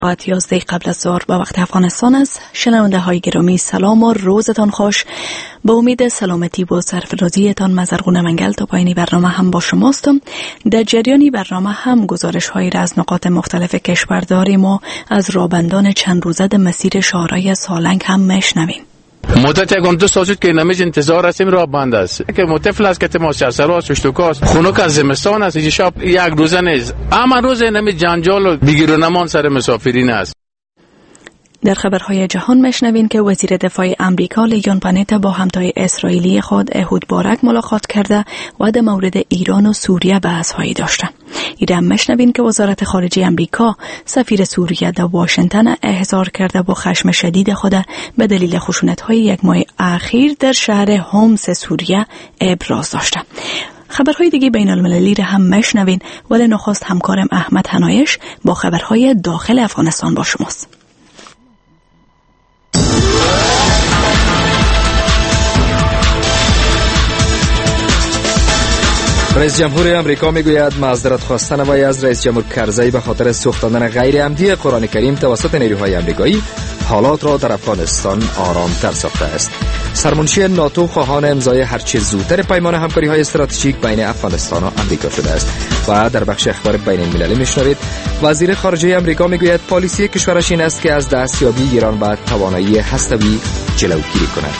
ساعت 11 قبل از ظهر به وقت افغانستان است. شنونده های گرامی سلام و روزتان خوش. با امید سلامتی و سرفرازیتان مزرغون منگل تا پایانی برنامه هم با شماستم. در جریانی برنامه هم گزارش هایی را از نقاط مختلف کشور داریم و از رابندان چند روزه مسیر شاهراه سالنگ هم میشنویم. مدت یکم 2 سال شد که نمیش انتظار هستیم راه بند است که متفل است که تماس سرسرا ششتوکاست خونک از زمستان است اینجا شب یک روزه نیست اما روز نمی جنجال و بگیر و نمان سر مسافرین است. در خبرهای جهان میشنوین که وزیر دفاع امریکا لیون پانیتا با همتای اسرائیلی خود احود بارک ملاقات کرده و در مورد ایران و سوریه بحث‌هایی داشته. ایران میشنوین که وزارت خارجه امریکا سفیر سوریه در واشنگتن احضار کرده با خشم شدید خود به دلیل خشونت‌های یک ماه اخیر در شهر هومس سوریه ابراز داشته. خبرهای دیگه بین المللی را هم میشنوین ولی نخست همکارم احمد حنایش با خبرهای داخل افغانستان با شماست. رئیس جمهور امریکا میگوید معذرت خواستن وی از رئیس جمهور کرزی به خاطر سوختاندن غیر عمدی قرآن کریم توسط نیروهای امریکایی حالات را در افغانستان آرامتر ساخته است. سرمنشی ناتو خواهان امضای هرچه زودتر پیمان همکاری‌های استراتژیک بین افغانستان و امریکا شده است. و در بخش اخبار بین المللی میشنوید وزیر خارجه امریکا میگوید پالیسی کشورش این است که از دستیابی ایران به توانایی هسته‌ای جلوگیری کند.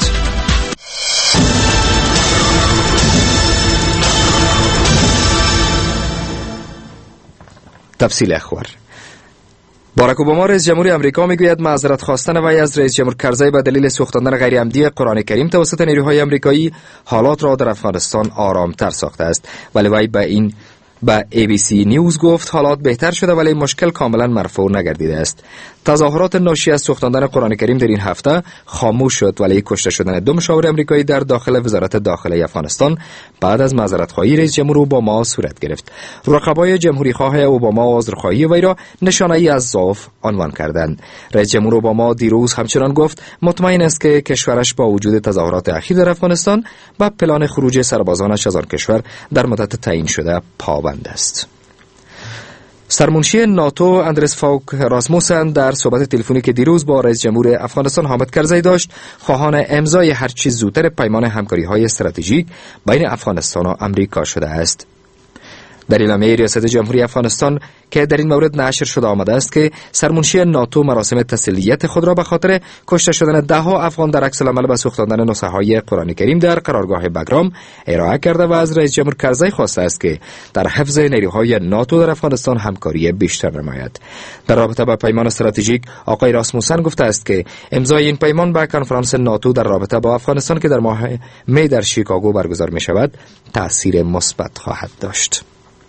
تفصیل اخبار. باراک اوباما رئیس جمهور امریکا میگوید معذرت خواستن وی از رئیس جمهور کرزی به دلیل سوختاندن غیر عمدی قرآن کریم توسط نیروهای امریکایی حالات را در افغانستان آرامتر ساخته است. ولی وی به ABC نیوز گفت حالات بهتر شده ولی مشکل کاملا مرفوع نگردیده است. تظاهرات ناشی از سوختاندن قرآن کریم در این هفته خاموش شد ولی کشته شدن 2 مشاور امریکایی در داخل وزارت داخله افغانستان بعد از معذرت‌خواهی رئیس جمهور اوباما صورت گرفت. رقبای جمهوری خواه اوباما عذرخواهی وی را نشانه‌ای از ضعف عنوان کردند. رئیس جمهور اوباما دیروز همچنان گفت مطمئن است که کشورش با وجود تظاهرات اخیر در افغانستان به پلان خروج سربازانش از آن کشور در مدت تعیین شده پابند است. سرمنشی ناتو اندرس فاوک راسموسن در صحبت تلفنی که دیروز با رئیس جمهور افغانستان حامد کرزی داشت خواهان امضای هر چیز زودتر پیمان همکاری‌های استراتژیک بین افغانستان و امریکا شده است. در اعلامیه ریاست جمهوری افغانستان که در این مورد نشر شده آمده است که سرمنشی ناتو مراسم تسلیت خود را به خاطر کشته شدن 10 افغان در عکس العمل به سوختاندن نسخه‌های قرآن کریم در قرارگاه بگرام ارائه کرده و از رئیس جمهور کرزی خواسته است که در حفظ نیروهای ناتو در افغانستان همکاری بیشتر نماید. در رابطه با پیمان استراتژیک آقای راسموسن گفته است که امضای این پیمان به کنفرانس ناتو در رابطه با افغانستان که در ماه می در شیکاگو برگزار می شود تأثیر مثبت خواهد داشت.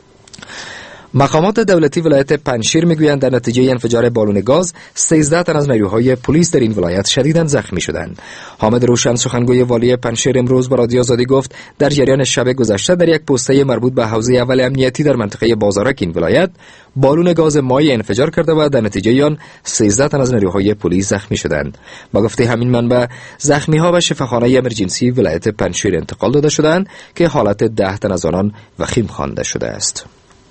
مقامات دولتی ولایت پنجشیر میگویند در نتیجه انفجار بالون گاز 13 تن از نیروهای پلیس در این ولایت شدیداً زخمی شدند. حامد روشن سخنگوی والی پنجشیر امروز به رادیو آزادی گفت در جریان شب گذشته در یک پسته مربوط به حوزه اول امنیتی در منطقه بازارک این ولایت بالون گاز مایع انفجار کرده و در نتیجه آن 13 تن از نیروهای پلیس زخمی شدند. با گفته همین منبع زخمی‌ها به شفاخانه امرجنسی ولایت پنجشیر انتقال داده شدند که حالت 10 تن از آنان وخیم خوانده شده است.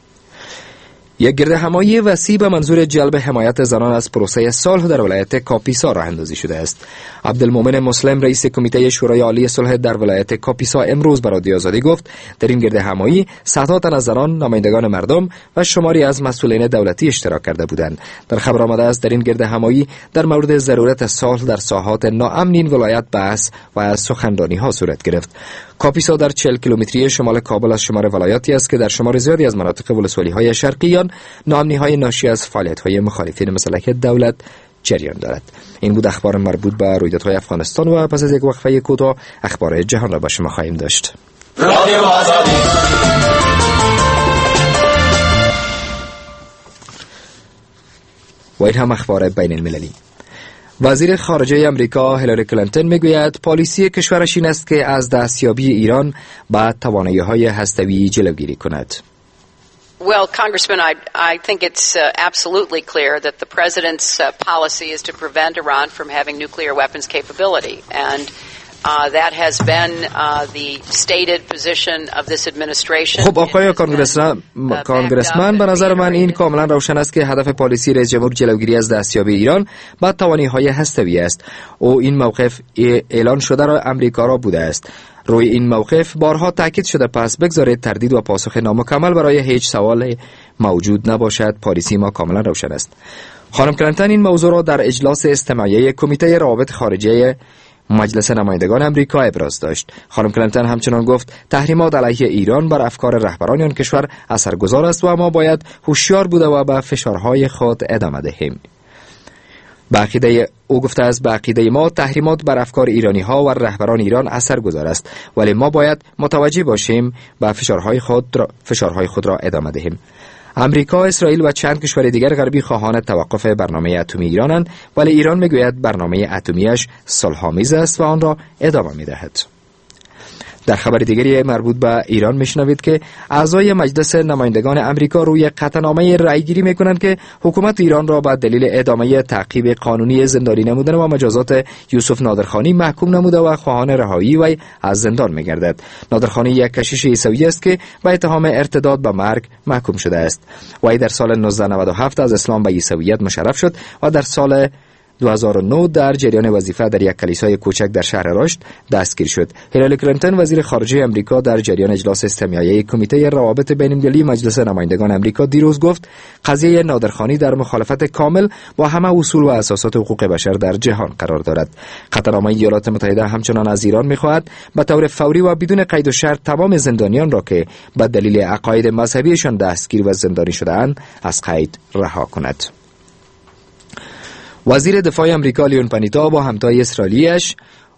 یک گردهمایی وسیع به منظور جلب حمایت زنان از پروسه صلح در ولایت کاپیسا راه اندازی شده است. عبدالمومن مسلم رئیس کمیته شورای عالی صلح در ولایت کاپیسا امروز به رادیو آزادی گفت در این گردهمایی صدها تن از زنان، نمایندگان مردم و شماری از مسئولین دولتی اشتراک کرده بودند. در خبر آمده است در این گردهمایی در مورد ضرورت صلح در ساحات ناامن این ولایت بحث و سخنرانی‌ها صورت گرفت. کاپیسا در 40 کیلومتری شمال کابل از شمار ولایاتی است که در شمار زیادی از مناطق ولسوالی‌های شرقی آن ناامنی‌های ناشی از فعالیت‌های مخالفین مسلح دولت جریان دارد. این بود اخبار مربوط به رویدادهای افغانستان و پس از یک وقفه کوتاه اخبار جهان را با شما خواهیم داشت. رادیو آزادی. و این هم اخبار بین المللی. وزیر خارجه امریکا هیلاری کلینتون میگوید پالیسی کشورش این است که از دستیابی ایران به توانایی‌های هسته‌ای جلوگیری کند. Well, Congressman, I think it's absolutely clear that the President's policy is to prevent Iran from having nuclear weapons capability. And That has been the stated position of this administration. خب آقای کانگرسمن، به نظر من این کاملا روشن است که هدف پالیسی رئیس جمهور جلوگیری از دستیابی ایران به توانایی‌های هسته‌ای است. او این موقف اعلان شده را امریکا را بوده است. روی این موقف بارها تاکید شده، پس بگذارید تردید و پاسخ نامکمل برای هیچ سوال موجود نباشد. پالیسی ما کاملا روشن است. خانم کلینتون این موضوع را در اجلاس استماعیه کمیته روابط خارجه مجلس نمایندگان امریکا ابراز داشت. خانم کلینتون همچنان گفت تحریمات علیه ایران بر افکار رهبران آن کشور اثرگذار است و ما باید هوشیار بوده و به فشارهای خود ادامه دهیم. او گفته است به عقیده ما تحریمات بر افکار ایرانی ها و رهبران ایران اثرگذار است، ولی ما باید متوجه باشیم به فشارهای خود را ادامه دهیم. امریکا، اسرائیل و چند کشور دیگر غربی خواهان توقف برنامه اتمی ایرانند، ولی ایران میگوید برنامه اتمیش صلح‌آمیز است و آن را ادامه میدهد. در خبر دیگری مربوط به ایران میشنوید که اعضای مجلس نمایندگان امریکا روی قطعنامه رأیگیری میکنند که حکومت ایران را به دلیل ادامه تعقیب قانونی زندانی نمودن و مجازات یوسف نادرخانی محکوم نموده و خواهان رهایی وی از زندان میگردد. نادرخانی یک کشیش عیسوی است که به اتهام ارتداد به مرگ محکوم شده است. وی در سال 1997 از اسلام به عیسویت مشرف شد و در سال 2009 در جریان وظیفه در یک کلیسای کوچک در شهر رشت دستگیر شد. هیلاری کلینتون وزیر خارجه امریکا در جریان اجلاس استماعیه کمیته روابط بین‌المللی مجلس نمایندگان امریکا دیروز گفت قضیه نادرخانی در مخالفت کامل با همه اصول و اساسات حقوق بشر در جهان قرار دارد. قطعنامه ایالات متحده همچنان از ایران می‌خواهد به طور فوری و بدون قید و شرط تمام زندانیان را که به دلیل عقاید مذهبیشان دستگیر و زندانی شده‌اند از قید رها کند. وزیر دفاع امریکا لیون پانیتا با همتای اسرائیلیش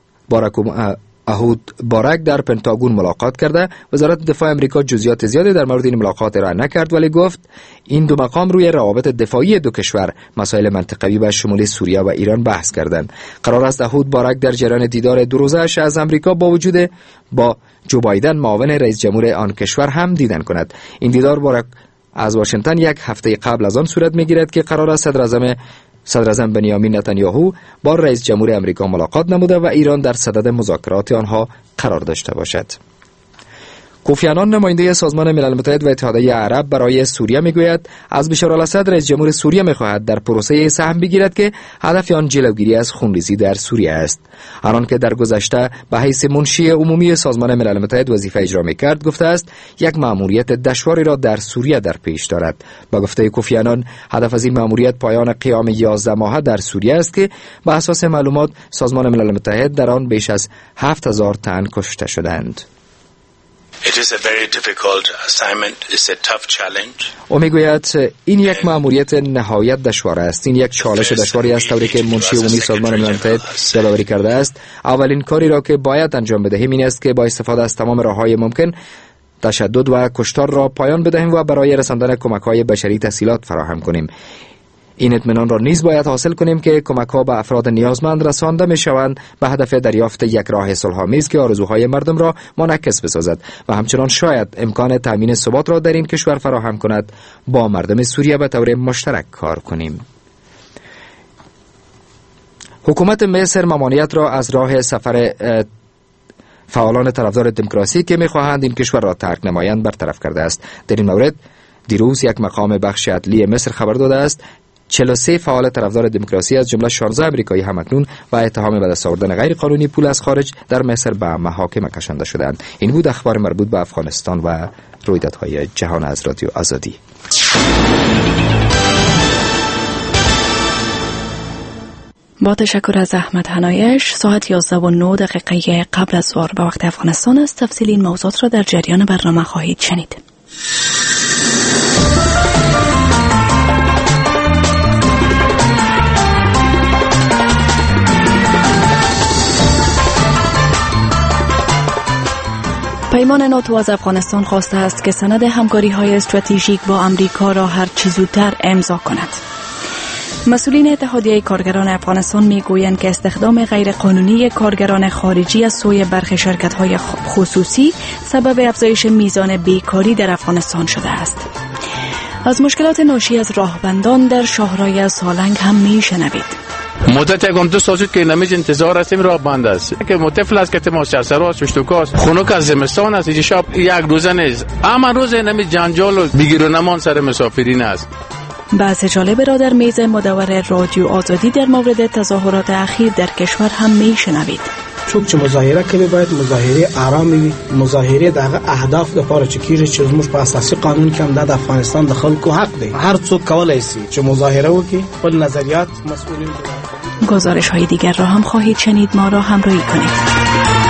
اهود بارک در پنتاگون ملاقات کرده. وزارت دفاع امریکا جزئیات زیادی در مورد این ملاقات ارائه نکرد، ولی گفت این دو مقام روی روابط دفاعی دو کشور، مسائل منطقوی و شمول سوریه و ایران بحث کردند. قرار است اهود بارک در جریان دیدار دو روزه‌اش از امریکا با وجود با جو بایدن معاون رئیس جمهور آن کشور هم دیدن کند. این دیدار بارک از واشنگتن یک هفته قبل از آن صورت می‌گیرد که قرار است صدراعظم بنیامین نتانیاهو با رئیس جمهور امریکا ملاقات نموده و ایران در صدد مذاکرات آنها قرار داشته باشد. کوفی عنان نماینده سازمان ملل متحد و اتحادیه عرب برای سوریه میگوید از بشار الاسد رئیس جمهور سوریه میخواهد در پروسه سهم بگیرد که هدف آن جلوگیری از خونریزی در سوریه است. عنان که در گذشته به حیث منشی عمومی سازمان ملل متحد وظیفه اجرا میکرد گفته است یک مأموریت دشواری را در سوریه در پیش دارد. با گفته کوفی عنان هدف از این مأموریت پایان قیام 11 ماهه در سوریه است که به اساس معلومات سازمان ملل متحد در آن بیش از 7000 تن کشته شدند. It is a very difficult assignment. It's a tough challenge. او میگوید این یک مأموریت نهایت دشوار است. این یک چالش دشواری است طوری که منشی عمومی سازمان ملل متحد یادآوری کرده است. اولین کاری را که باید انجام بدهیم این است که با استفاده از تمام راه‌های ممکن تشدد و کشتار را پایان بدهیم و برای رساندن کمک‌های بشری تسهیلات فراهم کنیم. این اطمینان را نیز باید حاصل کنیم که کمک‌ها به افراد نیازمند رسانده می‌شوند به هدف دریافت یک راه صلح‌آمیز که آرزوهای مردم را منعکس بسازد و همچنان شاید امکان تامین ثبات را در این کشور فراهم کند. با مردم سوریه به طور مشترک کار کنیم. حکومت مصر ممانعت را از راه سفر فعالان طرفدار دموکراسی که می‌خواهند این کشور را ترک نمایند برطرف کرده است. در این مورد دیروز یک مقام بخش عدلی مصر خبر داده است 43 فعال طرفدار دموکراسی از جمله 16 امریکایی همکنون با اتهام به دست آوردن غیر قانونی پول از خارج در مصر به محاکم کشانده شدند. این بود اخبار مربوط به افغانستان و رویدادهای جهان از رادیو آزادی. با تشکر از احمد حنایش. ساعت 11:09 قبل از ظهر به وقت افغانستان است. تفصیل این موضوعات را در جریان برنامه خواهید شنید. پیمان ناتو از افغانستان خواسته است که سند همکاری‌های استراتژیک با امریکا را هر چه زودتر امضا کند. مسئولین اتحادیه کارگران افغانستان میگویند که استخدام غیرقانونی کارگران خارجی از سوی برخی شرکت‌های خصوصی سبب افزایش میزان بیکاری در افغانستان شده است. از مشکلات ناشی از راهبندان در شاهرای سالنگ هم میشنوید. مدت یکم 2 سال شد که نمیج انتظار هستیم راه بند است که متفل است که تماس سراس اشتکاست خنک از زمستان است اینجا شب یک روزه نیست اما روز نمی جنجال و بگیر و نمان سر مسافرین است. بحث جالب را در میز مدور رادیو آزادی در مورد تظاهرات اخیر در کشور هم میشنوید. چوک مظاهره کنی باید مظاهره آرامی وي، مظاهره دغه اهداف لپاره چې کیږي چې زموږ په اساسي قانون کې هم د افغانستان د خلکو حق دی. هر څوک کولای شي چې مظاهره وکړي، خپل نظریات مسئولین. گزارش های دیگر را هم خواهید شنید، ما را همراهی کنید.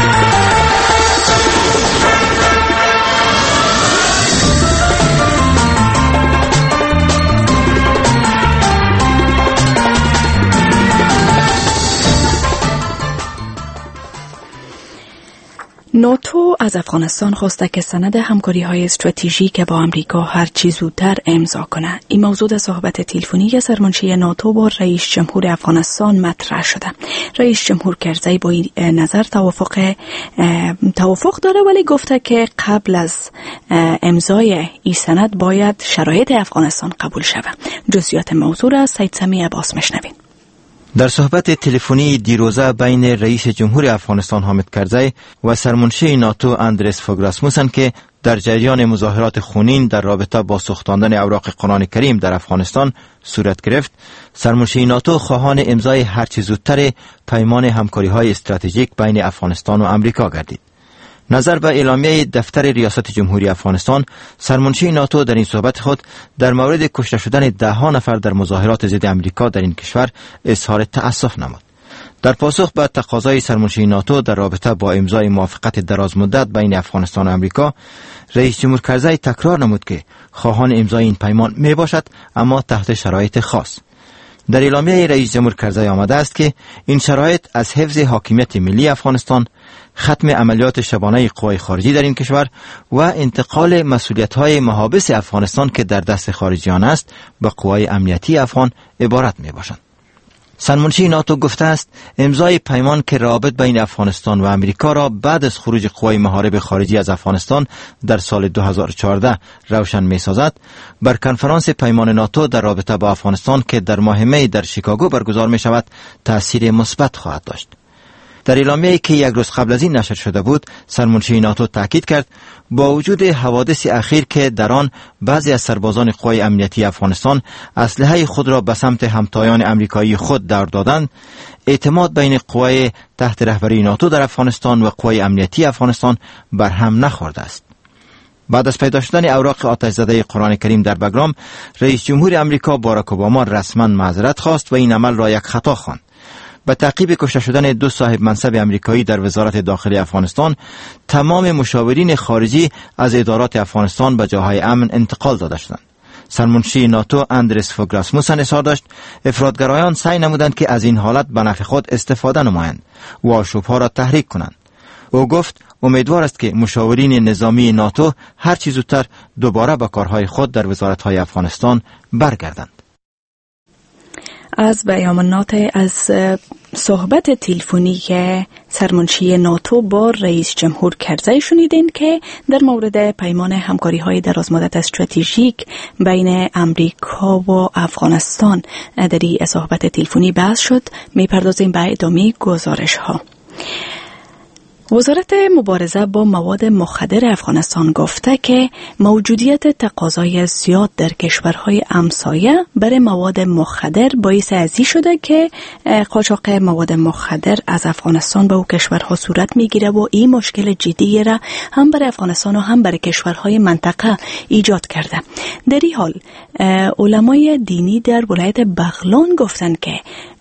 ناتو از افغانستان خواسته که سند همکاری‌های استراتژیک با آمریکا هر چه زودتر امضا کنه. این موضوع در صحبت تلفنی سرمنشی ناتو با رئیس جمهور افغانستان مطرح شده. رئیس جمهور کرزی با این نظر توافق داره، ولی گفته که قبل از امضای این سند باید شرایط افغانستان قبول شود. جزئیات موضوع را سید سمی عباس میشنوید. در صحبت تلفنی دیروزه بین رئیس جمهور افغانستان حامد کرزی و سرمنشی ناتو اندرس فوگ راسموسن که در جریان مظاهرات خونین در رابطه با سوختاندن اوراق قرآن کریم در افغانستان صورت گرفت، سرمنشی ناتو خواهان امضای هرچه زودتر پیمان همکاری‌های استراتژیک بین افغانستان و امریکا گردید. نظر به اعلامیه دفتر ریاست جمهوری افغانستان، سرمنشی ناتو در این صحبت خود در مورد کشته شدن 10 نفر در مظاهرات ضد امریکا در این کشور اظهار تأسف نمود. در پاسخ به تقاضای سرمنشی ناتو در رابطه با امضای موافقت دراز مدت بین افغانستان و امریکا، رئیس جمهور کرزی تکرار نمود که خواهان امضای این پیمان می باشد، اما تحت شرایط خاص. در اعلامیه رئیس جمهور کرزی آمده است که این شرایط از حفظ حاکمیت ملی افغانستان، ختم عملیات شبانه قوای خارجی در این کشور و انتقال مسئولیت‌های محابس افغانستان که در دست خارجیان است به قوای امنیتی افغان عبارت می‌باشند. سرمنشی ناتو گفته است امضای پیمان که روابط بین افغانستان و امریکا را بعد از خروج قوای محارب خارجی از افغانستان در سال 2014 روشن می‌سازد، بر کنفرانس پیمان ناتو در رابطه با افغانستان که در ماه می در شیکاگو برگزار می‌شود تأثیر مثبت خواهد داشت. در اعلامیه‌ای که یک روز قبل از این نشر شده بود، سرمنشی ناتو تاکید کرد با وجود حوادث اخیر که در آن بعضی از سربازان قوای امنیتی افغانستان اسلحه خود را به سمت همتایان امریکایی خود دور دادند، اعتماد بین قوای تحت رهبری ناتو در افغانستان و قوای امنیتی افغانستان بر هم نخورده است. بعد از پیدا شدن اوراق آتش زده قرآن کریم در بگرام، رئیس جمهور امریکا باراک اوباما رسما معذرت خواست و این عمل را یک خطا خواند. به تعقیب کشته شدن 2 صاحب منصب امریکایی در وزارت داخلی افغانستان، تمام مشاورین خارجی از ادارات افغانستان به جاهای امن انتقال داده شدند. سرمنشی ناتو اندرس فوگ راسموسن اظهار داشت افراطگرایان سعی نمودند که از این حالت به نفع خود استفاده نمایند و آشوب‌ها را تحریک کنند. او گفت امیدوار است که مشاورین نظامی ناتو هر چه زودتر دوباره به کارهای خود در وزارت‌های افغانستان برگردند. از بیانات از صحبت تلفنی که سرمنشی ناتو با رئیس جمهور کرزی شنیدین که در مورد پیمان همکاری‌های درازمدت استراتژیک بین امریکا و افغانستان در این صحبت تلفنی بحث شد. می‌پردازیم به ادامه گزارش‌ها. وزارت مبارزه با مواد مخدر افغانستان گفته که موجودیت تقاضای زیاد در کشورهای همسایه برای مواد مخدر باعث ازی شده که قاچاق مواد مخدر از افغانستان به او کشورها صورت میگیره و این مشکل جدی را هم برای افغانستان و هم برای کشورهای منطقه ایجاد کرده. در این حال علمای دینی در ولایت بغلان گفتند که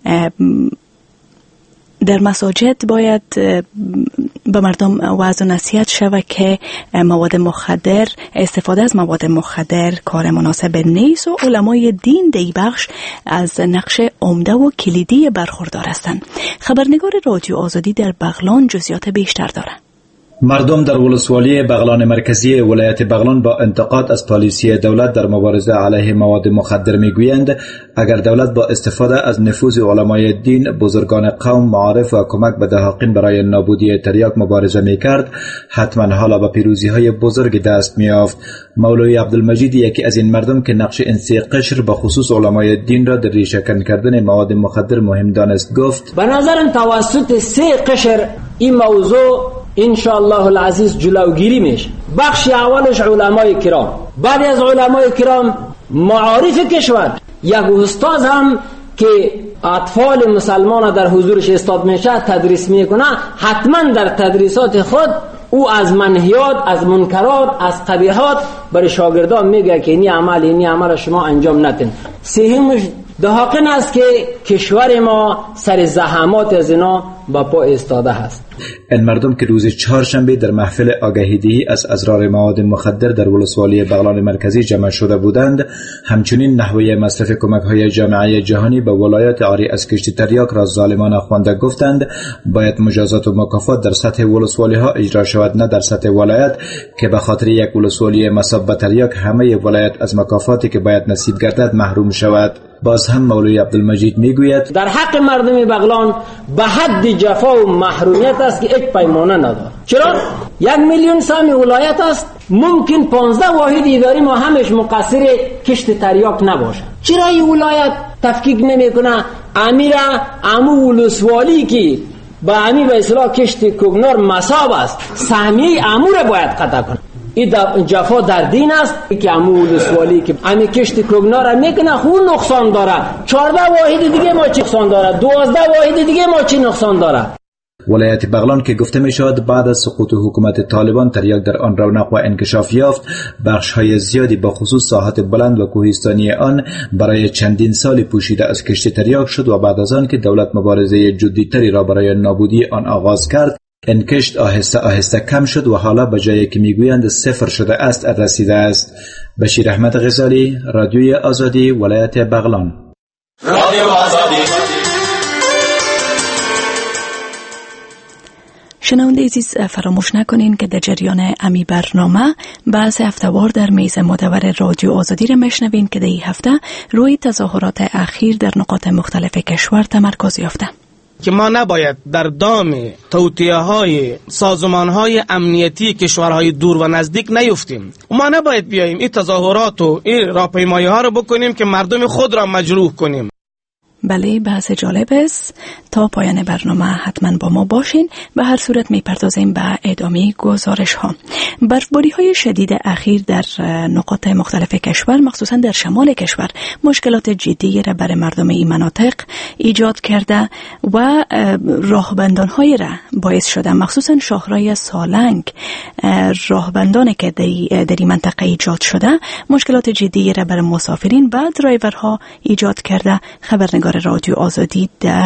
در مساجد باید به مردم وعظ و نصیحت شود که مواد مخدر، استفاده از مواد مخدر کار مناسب نیست و علمای دین در این بخش از نقش عمده و کلیدی برخوردار هستند. خبرنگار رادیو آزادی در بغلان جزئیات بیشتر دارد. مردم در ولسوالی بغلان مرکزی ولایت بغلان با انتقاد از پالیسی دولت در مبارزه علیه مواد مخدر میگویند اگر دولت با استفاده از نفوذ علمای دین، بزرگان قوم، معارف و کمک به دهاقین برای نابودی تریاک مبارزه میکرد، حتما حالا به پیروزی های بزرگ دست میافت. مولوی عبدالمجید، یکی از این مردم که نقش این سه قشر به خصوص علمای دین را در ریشه‌کن کردن مواد مخدر مهم دانست، گفت: به نظرم توسط سه قشر این موضوع انشاءالله العزیز جلوگیری میشه. بخش اولش علمای کرام، بعد از علمای کرام معارف کشور. یک استاد هم که اطفال مسلمان در حضورش استاد میشه تدریس میکنه، حتما در تدریسات خود او از منهیات، از منکرات، از قبیحات برای شاگردان میگه که این عمل شما انجام ندین. سومش دهاقین است که کشور ما سر زحمات از اینا با پا ایستاده هست. این مردم که روز چهارشنبه در محفل آگاهیدهی از اضرار مواد مخدر در ولسوالی بغلان مرکزی جمع شده بودند، همچنین نحوه مصرف کمک‌های جامعه جهانی به ولایات عاری از کشت تریاک را ظالمانه خوانده، گفتند باید مجازات و مکافات در سطح ولسوالی ها اجرا شود، نه در سطح ولایت که به خاطر یک ولسوالی مصاب به تریاک همه ولایت از مکافاتی که باید نصیب گردد محروم شود. باز هم مولوی عبدالمجید میگوید در حق مردم بغلان به حد جفا و محرومیت است که یک پیمانه نداره. چرا؟ 1 میلیون سهم ولایت است، ممکن 15 واحد اداری ما همش مقصر کشت تریاک نباشه. چرا این ولایت تفکیک نمیکنه؟ امو ولسوالی که با امی به اصلاح کشت کوگنار مصاب است، سهمیه امور باید قطع کنه. این جفا در دین است که امو ولسوالی که امی کشت کوگنار میکنه خون نقصان داره، 14 واحد دیگه ما چی نقصان داره، 12 واحد دیگه ما چی نقصان داره. ولایت بغلان که گفته می شود بعد از سقوط حکومت طالبان تریاک در آن رونق و انکشاف یافت، بخش های زیادی با خصوص ساحات بلند و کوهستانی آن برای چندین سال پوشیده از کشت تریاک شد و بعد از آن که دولت مبارزه جدی‌تری را برای نابودی آن آغاز کرد، انکشت آهسته آهسته کم شد و حالا به جایی که میگویند صفر شده است رسیده است. بشیر احمد غزالی، رادیوی آزادی، ولایت بغلان. رادیو آزادی. شنونده عزیز، فراموش نکنین که در جریان امی برنامه بحث هفته‌وار در میز مدور رادیو آزادی را میشنوین که در این هفته روی تظاهرات اخیر در نقاط مختلف کشور تمرکز یافته. که ما نباید در دام توطئه‌های سازمان‌های امنیتی کشورهای دور و نزدیک نیفتیم. ما نباید بیاییم این تظاهرات و این راهپیمایی‌ها رو بکنیم که مردم خود را مجروح کنیم. بله، بحث جالب است. تا پایان برنامه حتما با ما باشین. به هر صورت میپردازیم به ادامه گزارش ها. برفباری های شدید اخیر در نقاط مختلف کشور، مخصوصا در شمال کشور، مشکلات جدی را برای مردم این مناطق ایجاد کرده و راهبندان های را باعث شده، مخصوصا شاهرای سالنگ، راهبندانی که در این منطقه ایجاد شده مشکلات جدی را برای مسافرین و درایورها ایجاد کرده. خبرنگار رادیو آزادی در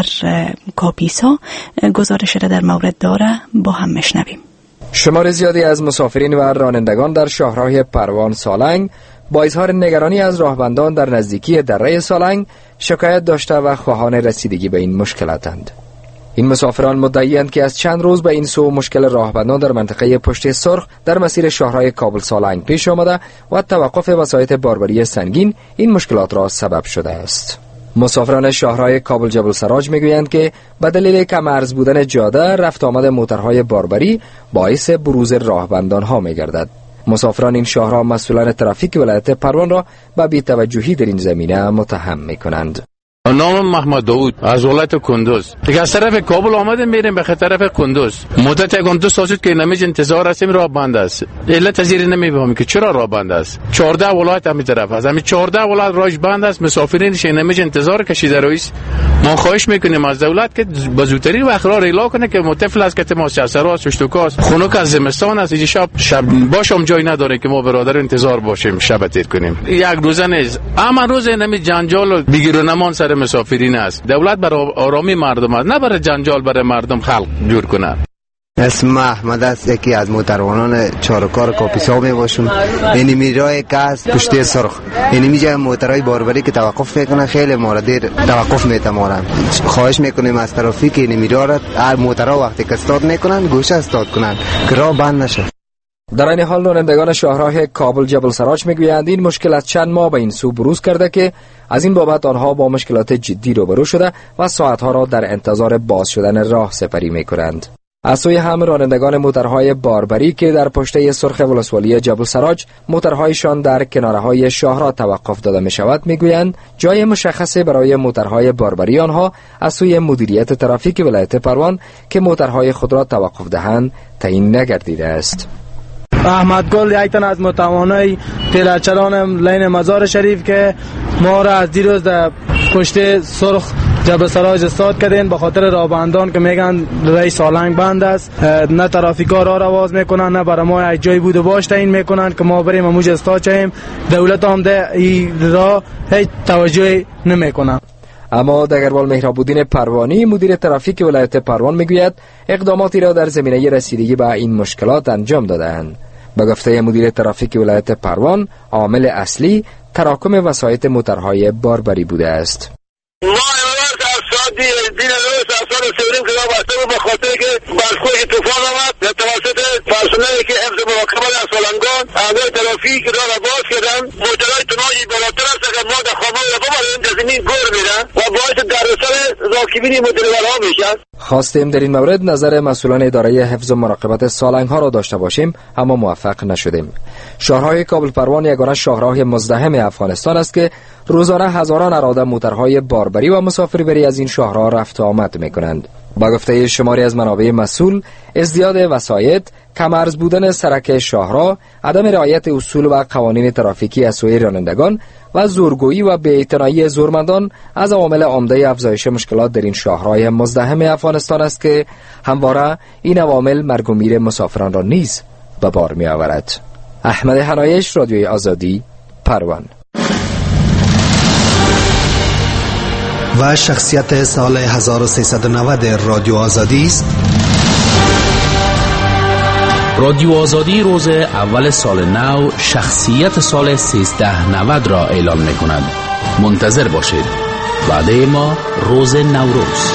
کاپیسا گزارش را در مورد داره، با هم میشنویم. شمار زیادی از مسافرین و رانندگان در شاهراه پروان سالنگ با اظهار نگرانی از راهبندان در نزدیکی دره سالنگ شکایت داشته و خواهان رسیدگی به این مشکلاتند. این مسافران مدعی‌اند که از چند روز به این سو مشکل راهبندان در منطقه پشت سرخ در مسیر شاهراه کابل سالنگ پیش آمده و توقف وسایط باربری سنگین این مشکلات را سبب شده است. مسافران شاهراه کابل جبل سراج میگویند که به دلیل کم عرض بودن جاده، رفت آمد موترهای باربری باعث بروز راهبندان ها میگردد. مسافران این شاهراه مسئولان ترافیک ولایت پروان را به بی‌توجهی در این زمینه متهم میکنند. نام محمد داوود از ولایت کندوز. دیگه از طرف کابل آمدیم میریم به طرف کندوز. مدت 1-2 ساعت که نمیج انتظار هستیم، راه بند است. علت از این نمیفهمیم که چرا راه بند است. 14 ولایت همین طرف است. همین 14 ولایت راهش بند است. مسافرینش نمیج انتظار کشیده رئیس. ما خواهش میکنیم از دولت که به زودترین وقت را اعلام کنه که متفل است که ما سرسرا ششتوکاست. خنک از زمستان است. شب باشم جای نداره که ما برادر انتظار باشیم شب تیر کنیم. یک روزه نیست. اما روز نمی جنجال بگیر و نمان سر مسافرین است. دولت برای آرامی مردم است، نه برای جنجال برای مردم خلق جور کنه. اسم احمد است، یکی از موتروانان چارکار کاپیسا می باشم. این میرای کاس پشت سرخ، این میجای موترهای باربری که توقف میکنن، خیلی موردیر توقف میتمارن. خواهش میکنیم از ترافیک این میرا هر موترها وقتی که استاد میکنن گوشه استاد کنن که راه بند نشه. در این حال رانندگان شاهراه کابل جبل سراج میگویند این مشکل از چند ماه به این سو بروز کرده که از این بابت آنها با مشکلات جدی روبرو شده و ساعتها را در انتظار باز شدن راه سپری میکنند. از سوی هم رانندگان موترهای باربری که در پشته سرخ ولسوالی جبل سراج موترهایشان در کنارهای شاهراه توقف داده می شود میگویند جای مشخصی برای موترهای باربری آنها از سوی مدیریت ترافیک ولایت پروان که موترهای خود را توقف دهند تعیین نگردیده است. احمد گل یک تن از متوانای تیلرچران لین مزار شریف که ما را از دیروز در پشت سرخ جبل سراج استاد کردین به خاطر راه که میگن رای سالنگ بند است، نه ترافیکا راه را باز میکنن نه برای ما یک جای بود و باش تعیین میکنن که ما بریم موج استاد چیم. دولت هم ده این راه هیچ توجهی نمیکنه. اما دگربال مهراب‌الدین پروانی مدیر ترافیک ولایت پروان میگوید اقداماتی را در زمینه رسیدگی به این مشکلات انجام داده‌اند. به گفته مدیر ترافیک ولایت پروان عامل اصلی تراکم وسایط موترهای باربری بوده است. دین روز اثر سیریم که واسطه به خاطر که برخوی طوفان آمد به توسط پرسنلی که حفظ مراقبت از سالنگان اعضای ترافیک را باز کردن. موترهای تنهایی بالاتر است که ما در خامه را ببریم در زمین گور میرن و باعث دردسر راکبین موتورها میشن. خواستیم در این مورد نظر مسئولان اداره حفظ و مراقبت سالنگ ها را داشته باشیم اما موفق نشدیم. شاهراه کابل پروان یگانه شاهراه مزدحم افغانستان است که روزانه هزاران اراده موترهای باربری و مسافربری از این شاهراه رفت و آمد می‌کنند. با گفته شماری از منابع مسئول، ازدیاد وسایط، کم‌ارز بودن سرک شاهراه، عدم رعایت اصول و قوانین ترافیکی از سوی رانندگان و زورگویی و بی‌اعتنایی زورمندان از عوامل عمده افزایش مشکلات در این شاهراه مزدحم افغانستان است که همواره این عوامل مرگ و میر مسافران را نیز به بار می‌آورد. احمد حنایش، رادیوی آزادی، پروان. و شخصیت سال 1390 رادیو آزادی است. رادیو آزادی روز اول سال نو شخصیت سال 1390 را اعلام می کند. منتظر باشید. وعده ما روز نوروز.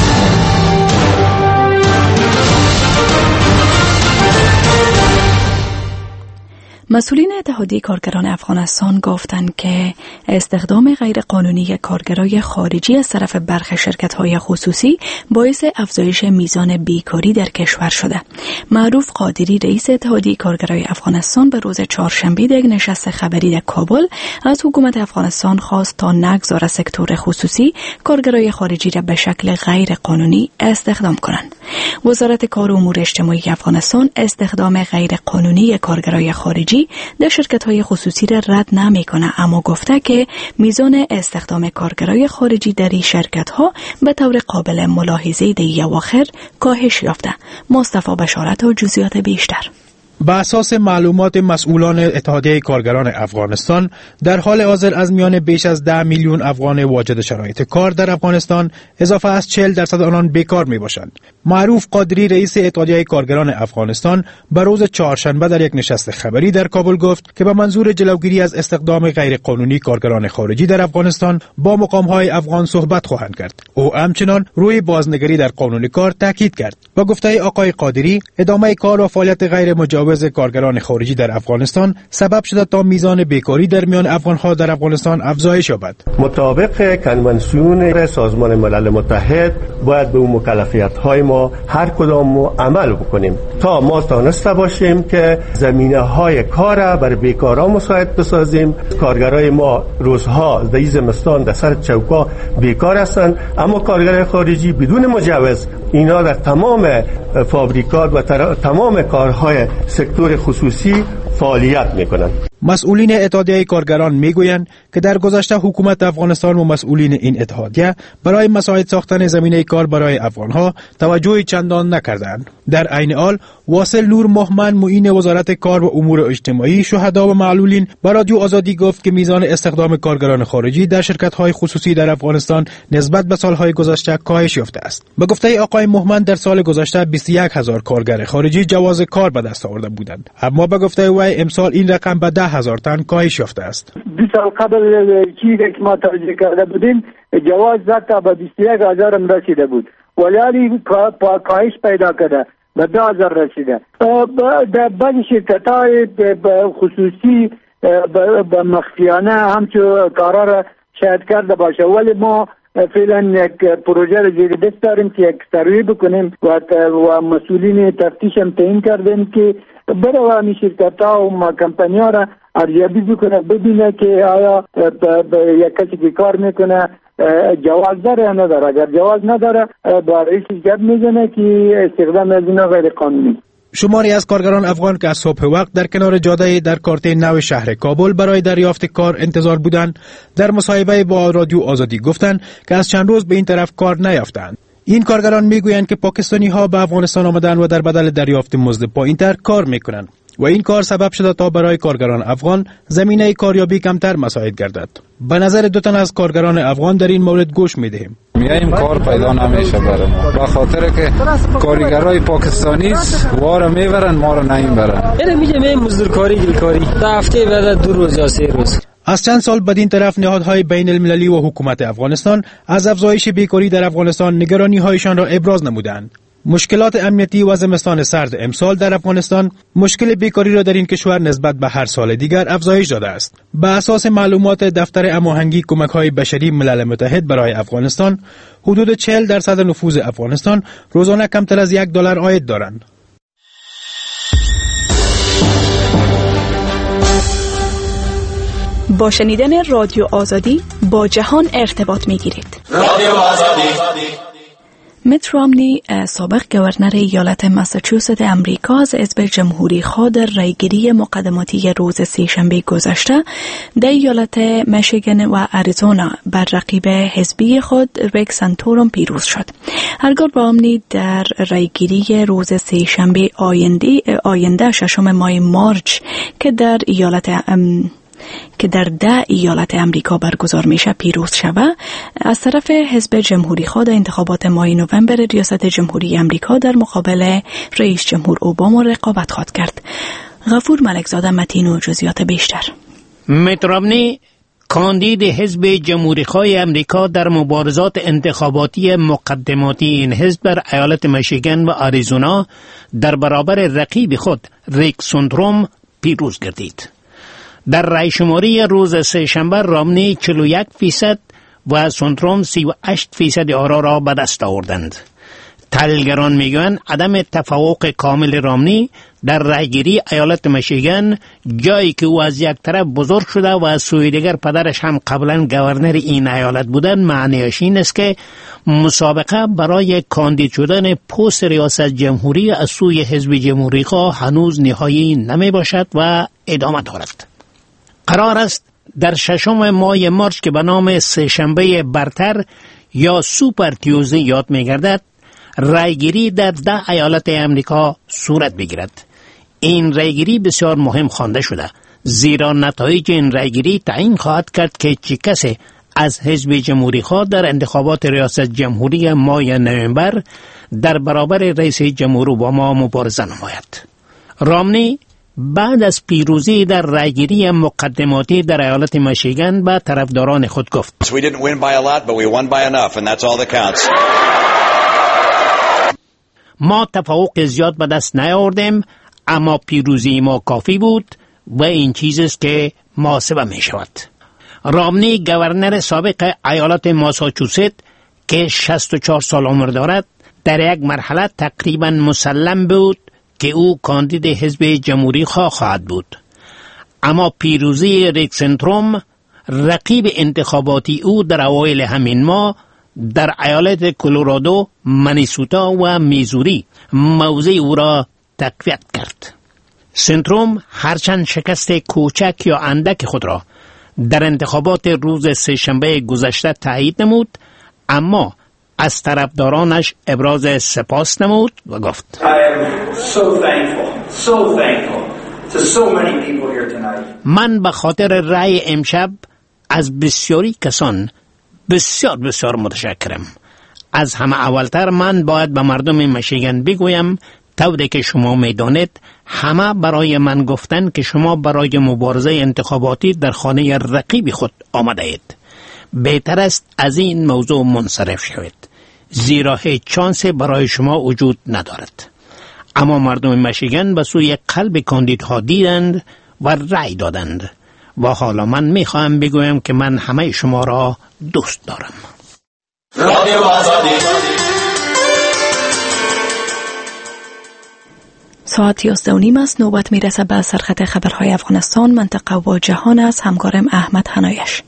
مسئولین اتحادیه کارگران افغانستان گفتند که استخدام غیرقانونی کارگرای خارجی از طرف برخی شرکت‌های خصوصی باعث افزایش میزان بیکاری در کشور شده. معروف قادری رئیس اتحادیه کارگرای افغانستان به روز چهارشنبه در نشست خبری در کابل از حکومت افغانستان خواست تا نگذارد سکتور خصوصی کارگرای خارجی را به شکل غیرقانونی استخدام کنند. وزارت کار و امور اجتماعی افغانستان استخدام غیرقانونی کارگرای خارجی در شرکت‌های خصوصی را رد نمی‌کند، اما گفته که میزان استخدام کارگرای خارجی در این شرکت‌ها به طور قابل ملاحظه در اواخر کاهش یافته. مصطفی بشارت و جزئیات بیشتر. بر اساس معلومات مسئولان اتحادیه کارگران افغانستان، در حال حاضر از میان بیش از 10 میلیون افغان واجد شرایط کار در افغانستان اضافه از 40% آنان بیکار می باشند. معروف قادری رئیس اتحادیه کارگران افغانستان به روز چهارشنبه در یک نشست خبری در کابل گفت که به منظور جلوگیری از استخدام غیرقانونی کارگران خارجی در افغانستان با مقام‌های افغان صحبت خواهند کرد. او همچنین روی بازنگری در قانون کار تاکید کرد. با گفته آقای قادری، ادامه کار و فعالیت غیر مجاز کارگران خارجی در افغانستان سبب شده تا میزان بیکاری در میان افغان‌ها در افغانستان افزایش یابد. مطابق کنوانسیون سازمان ملل متحد باید به اون مکلفیت‌های ما هر کدام عمل بکنیم تا ما تانسته باشیم که زمینه‌های کار برای بیکاران مساعد بسازیم. کارگرای ما روزها در زمستان در سر چوکا بیکار هستند، اما کارگرای خارجی بدون مجوز اینا در تمام فابریکات و تمام کارهای سکتور خصوصی فعالیت میکنند. مسئولین اتحادیه کارگران میگویند که در گذشته حکومت افغانستان و مسئولین این اتحادیه برای مساعد ساختن زمینه کار برای افغانها توجه چندان نکردند. در عین حال واصل نور محمد معین وزارت کار و امور اجتماعی شهدا و معلولین با رادیو آزادی گفت که میزان استخدام کارگران خارجی در شرکت‌های خصوصی در افغانستان نسبت به سال‌های گذشته کاهش یافته است. به گفته آقای محمد در سال گذشته 21000 کارگر خارجی جواز کار به دست آورده بودند، اما به گفته وی امسال این رقم به 10000 تن کاهش یافته است. 2 سال قبل چیزی که ما توجه کرده بودیم جواز تا به 21000 رسیده بود، ولی کاهش پیدا کرده به 10000 رسیده. در بعضی شرکت‌های خصوصی به مخفیانه همچون کارا را شاید کرده باشه، ولی ما فعلا یک پروژه را زیر دست داریم که یک سروی بکنیم و مسئولین تفتیش هم تعیین کردیم که برای همین شرکت‌ها و کمپانی‌ها را ارزیابی بکنه، ببینه که آیا یک کسی که کار میکنه جواز داره یا نداره. اگر جواز نداره با رئیس شرکت میزنه که استخدام از اینا غیر قانونی. شماری از کارگران افغان که از صبح وقت در کنار جاده در کارته نو شهر کابل برای دریافت کار انتظار بودند، در مصاحبه با رادیو آزادی گفتند که از چند روز به این طرف کار نیافتند. این کارگران میگویند که پاکستانی ها به افغانستان آمدند و در بدل دریافت مزد پایین‌تر کار میکنند و این کار سبب شده تا برای کارگران افغان زمینه کاریابی کمتر مساعد گردد. به نظر 2 تن از کارگران افغان در این مورد گوش میدهیم. میایم کار پیدا نمیشه برای ما، به خاطر که کارگرای پاکستانی واره میبرن ما رو نمیبرن. یعنی میگه مزدورکاری گلکاری تا هفته بعد 2 روز یا 3 روز. از چند سال بدین طرف نهادهای بین المللی و حکومت افغانستان از افزایش بیکاری در افغانستان نگرانی‌هایشان را ابراز نمودند. مشکلات امنیتی و زمستان سرد امسال در افغانستان مشکل بیکاری را در این کشور نسبت به هر سال دیگر افزایش داده است. به اساس معلومات دفتر هماهنگی کمک‌های بشری ملل متحد برای افغانستان، حدود 40% نفوذ افغانستان روزانه کمتر از $1 عاید دارند. با شنیدن رادیو آزادی با جهان ارتباط می‌گیرید. رادیو آزادی. میت رامنی سابق گورنر ایالت ماساچوست امریکا از حزب جمهوری خواه در رایگیری مقدماتی روز سه‌شنبه گذشته در ایالت میشیگن و اریزونا بر رقیب حزبی خود ریک سانتوروم پیروز شد. هرگاه رامنی در رایگیری روز سه‌شنبه آینده 6 ماه مارچ که در 10 ایالت امریکا برگزار میشه پیروز شود، از طرف حزب جمهوری خواه در انتخابات ماه نوامبر ریاست جمهوری امریکا در مقابل رئیس جمهور اوباما رقابت خواهد کرد. غفور ملکزاده متین و جزئیات بیشتر. میت رامنی کاندید حزب جمهوری خواه امریکا در مبارزات انتخاباتی مقدماتی این حزب در ایالت میشیگن و آریزونا در برابر رقیب خود ریک سانتوروم پیروز گردید. در رای شماری روز سه‌شنبه رامنی 41% و سانتوروم 38% آرا را به دست آوردند. تحلیلگران میگویند عدم تفوق کامل رامنی در رایگیری ایالت میشیگن، جایی که او از یک طرف بزرگ شده و از سوی دیگر پدرش هم قبلا گورنر این ایالت بودند، معنیش این است که مسابقه برای کاندید شدن پست ریاست جمهوری از سوی حزب جمهوری خواه هنوز نهایی نمی باشد و ادامه دارد. قرار است در 6 ماه مارچ که به نام سه‌شنبه برتر یا سوپر تیوزدی یاد می‌گردد، رایگیری در 10 ایالت امریکا صورت بگیرد. این رایگیری بسیار مهم خوانده شده، زیرا نتایج این رایگیری تعیین خواهد کرد که چه کسی از حزب جمهوری خواه در انتخابات ریاست جمهوری ماه نوامبر در برابر رئیس جمهور اوباما مبارزه نماید. رامنی بعد از پیروزی در رایگیری مقدماتی در ایالت میشیگن به طرفداران خود گفت: ما تفوق زیاد به دست نیاوردیم، اما پیروزی ما کافی بود و این چیز است که محاسبه می شود. رامنی گورنر سابق ایالت ماساچوست که 64 سال عمر دارد، در یک مرحله تقریبا مسلم بود که او کاندید حزب جمهوری خواه خواهد بود. اما پیروزی ریک سانتوروم، رقیب انتخاباتی او در اوایل همین ماه در ایالت کلرادو، منیسوتا و میزوری موضع او را تقویت کرد. سنتروم هرچند شکست کوچک یا اندک خود را در انتخابات روز سه‌شنبه گذشته تایید نمود، اما از طرفدارانش ابراز سپاس نمود و گفت من به خاطر رأی امشب از بسیاری کسان بسیار متشکرم. از همه اولتر من باید به مردم میشیگن بگویم طوری که شما میدانید همه برای من گفتن که شما برای مبارزه انتخاباتی در خانه رقیب خود آمده اید. بهتر است از این موضوع منصرف شوید، زیرا هیچ چانسی برای شما وجود ندارد. اما مردم میشیگن به سوی قلب کاندیدها دیدند و رأی دادند و حالا من میخواهم بگویم که من همه شما را دوست دارم. رادیو آزادی. ساعت 11:30 است. نوبت میرسه به سرخط خبرهای افغانستان، منطقه و جهان از همکارم احمد حنایش.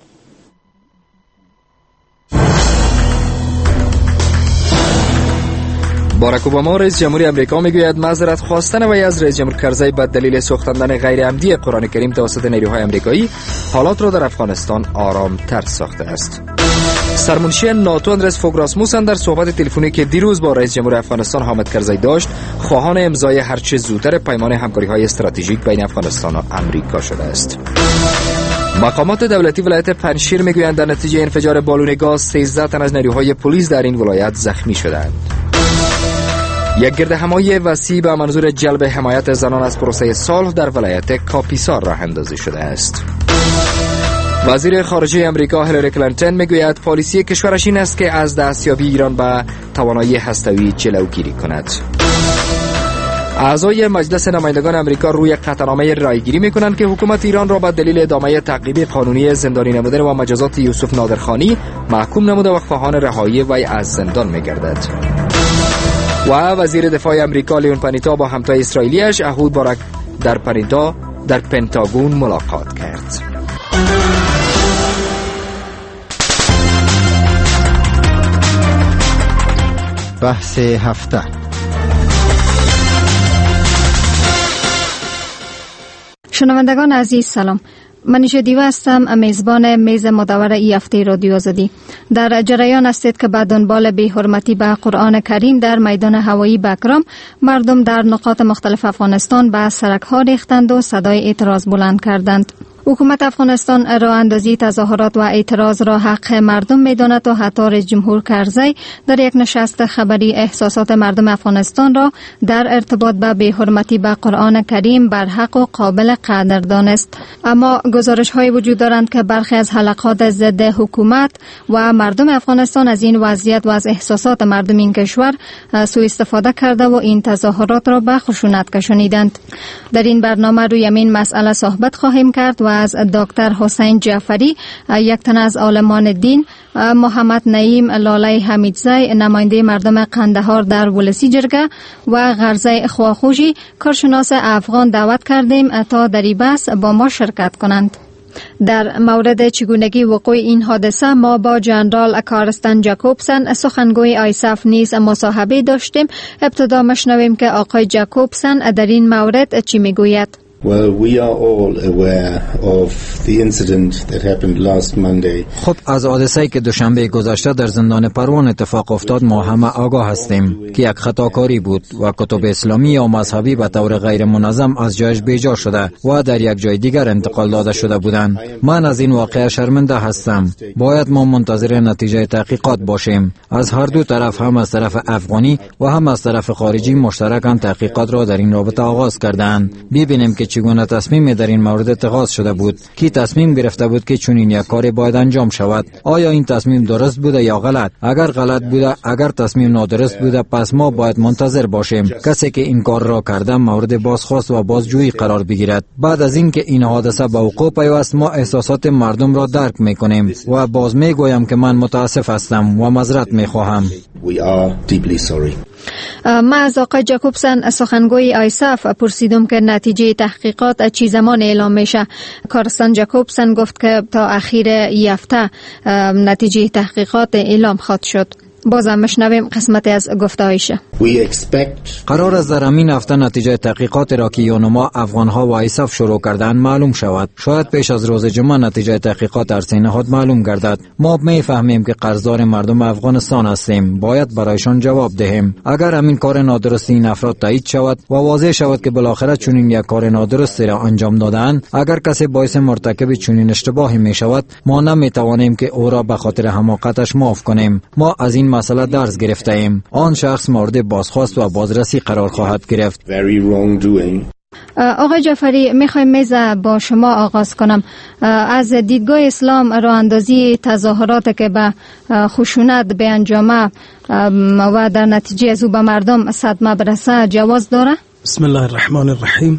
باراک اوباما رئیس جمهوری آمریکا میگوید معذرت خواستن وی از رئیس جمهور کرزی به دلیل سوختاندن غیر عمدی قرآن کریم توسط نیروهای آمریکایی حالات را در افغانستان آرامتر ساخته است. سرمنشی ناتو اندرس فوگ راسموسن در صحبت تلفنی که دیروز با رئیس جمهور افغانستان حامد کرزی داشت، خواهان امضای هرچه زودتر پیمان همکاری‌های استراتژیک بین افغانستان و آمریکا شده است. مقامات دولتی ولایت پنجشیر میگویند در نتیجه انفجار بالون گاز 13 تن از نیروهای پلیس در این ولایت زخمی شدند. یک گردهمایی وسیع به منظور جلب حمایت زنان از پروسه صلح در ولایت کاپیسا راه اندازی شده است. وزیر خارجه امریکا هیلاری کلینتون میگوید پالیسی کشورش این است که از دستیابی ایران به توانایی هسته‌ای جلوگیری کند. اعضای مجلس نمایندگان امریکا روی قطعنامه رایگیری میکنند که حکومت ایران را به دلیل ادامه تعقیب قانونی زندانی نمودن و مجازات یوسف نادرخانی محکوم نموده و خواهان رهایی وی از زندان میگردد. و وزیر دفاع امریکا لیون پانیتا با همتای اسرائیلیش احود بارک در پنتاگون ملاقات کرد. بحث هفته. شنوندگان عزیز سلام. من نشا دیوه هستم، میزبان میز مدور ای هفته رادیو آزادی. در جریان هستید که به دنبال بی‌حرمتی به قرآن کریم در میدان هوایی بکرام مردم در نقاط مختلف افغانستان به سرک‌ها ریختند و صدای اعتراض بلند کردند. حکومت افغانستان راه اندازی تظاهرات و اعتراض را حق مردم می‌داند و حتی رئیس جمهور کرزی در یک نشست خبری احساسات مردم افغانستان را در ارتباط به بی‌حرمتی به قرآن کریم برحق و قابل قدر دانست. اما گزارش‌های وجود دارند که برخی از حلقات ضد حکومت و مردم افغانستان از این وضعیت و از احساسات مردم این کشور سوء استفاده کرده و این تظاهرات را به خشونت کشانیدند. در این برنامه روی این مسئله صحبت خواهیم کرد و از دکتر حسین جعفری، یک تن از عالمان دین، محمد نعیم لاله حمیدزی نماینده مردم قندهار در ولسی جرگه و غرزه خواخوشی کارشناس افغان دعوت کردیم تا در این بحث با ما شرکت کنند. در مورد چگونگی وقوع این حادثه ما با جنرال کارستن جاکوبسن سخنگوی آیساف نیز مصاحبه داشتیم. ابتدا مشنویم که آقای جاکوبسن در این مورد چی میگوید. Well, we are all aware of the incident that happened last Monday. خب از حادثه‌ای که دوشنبه گذشته در زندان پروان اتفاق افتاد ما همه آگاه هستیم که یک خطاکاری بود و کتب اسلامی یا مذهبی به طور غیر منظم از جایش بیجا شده و در یک جای دیگر انتقال داده شده بودند. من از این واقعه شرمنده هستم. باید ما منتظر نتیجه تحقیقات باشیم. از هر دو طرف، هم از طرف افغانی و هم از طرف خارجی، مشترکاً تحقیقات را در این رابطه آغاز کردند. ببینیم که چگونه تصمیمی در این مورد اتخاذ شده بود، کی تصمیم گرفته بود که چنین یک کاری باید انجام شود. آیا این تصمیم درست بوده یا غلط؟ اگر غلط بوده، اگر تصمیم نادرست بوده، پس ما باید منتظر باشیم کسی که این کار را کرده مورد بازخواست و بازجویی قرار بگیرد. بعد از اینکه این حادثه به وقوع پیوست، ما احساسات مردم را درک میکنیم و باز میگویم که من متاسف هستم و معذرت میخواهم. من از آقای جاکوبسن سخنگوی آیساف پرسیدم که نتیجه تحقیقات چی زمان اعلام میشه. کارستن جاکوبسن گفت که تا اخیر هفته نتیجه تحقیقات اعلام خواهد شد. بازم مشنویم قسمتی از گفته‌هایش. قرار است در همین هفته نتیجه تحقیقات را که یونما افغانها و ایساف شروع کردن معلوم شود. شاید پیش از روز جمعه نتیجه تحقیقات در سه نهاد معلوم گردد. ما میفهمیم که قرضدار مردم افغانستان هستیم، باید برایشان جواب دهیم. اگر همین کار نادرستی این افراد تایید شود و واضح شود که بالاخره چنین یک کار نادرستی را انجام دادند، اگر کسی باعث مرتکب چنین اشتباهی می شود، ما نمیتوانیم که او را به خاطر حماقتش معاف کنیم. ما از این مسئله درس گرفته ایم. آن شخص مورد بازخواست و بازرسی قرار خواهد گرفت. آقای جعفری، میخوایم میز با شما آغاز کنم. از دیدگاه اسلام راه اندازی تظاهرات که به خشونت به انجامه و در نتیجه از او به مردم صدمه برسه جواز داره؟ بسم الله الرحمن الرحیم.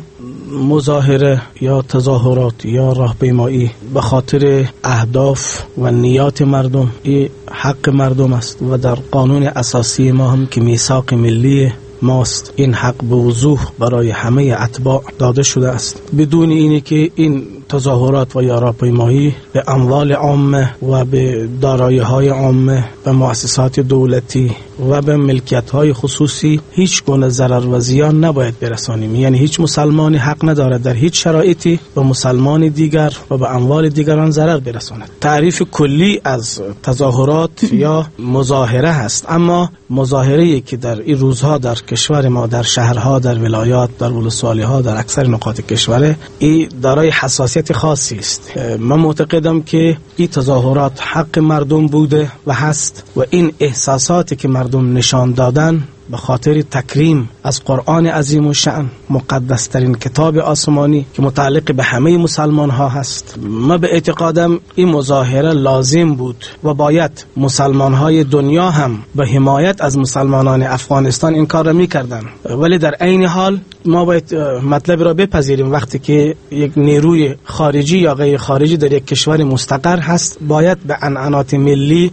مظاهره یا تظاهرات یا راهپیمایی به خاطر اهداف و نیات مردم این حق مردم است و در قانون اساسی ما هم که میثاق ملی ماست این حق به وضوح برای همه اتباع داده شده است، بدون اینی که این تظاهرات و یا راهپیمایی به اموال عامه و به دارایی‌های عامه، به مؤسسات دولتی و به ملکیت‌های خصوصی هیچ گونه ضرر و زیان نباید برسانیم. یعنی هیچ مسلمانی حق ندارد در هیچ شرایطی به مسلمان دیگر و به اموال دیگران ضرر برساند. تعریف کلی از تظاهرات یا مظاهره هست، اما مظاهره‌ای که در این روزها در کشور ما، در شهرها، در ولایات، در ولسوالی‌ها، در اکثر نقاط کشور این دارای حساسیت خاصی است. من معتقدم که این تظاهرات حق مردم بوده و هست و این احساساتی که مردم نشان دادن به خاطر تکریم از قرآن عظیم و شأن، مقدس ترین کتاب آسمانی که متعلق به همه مسلمان ها هست. من به اعتقادم این مظاهره لازم بود و باید مسلمان های دنیا هم به حمایت از مسلمانان افغانستان این کار را می کردن. ولی در عین حال ما باید مطلب را بپذیریم وقتی که یک نیروی خارجی یا غیر خارجی در یک کشور مستقر هست، باید به عنعنات ملی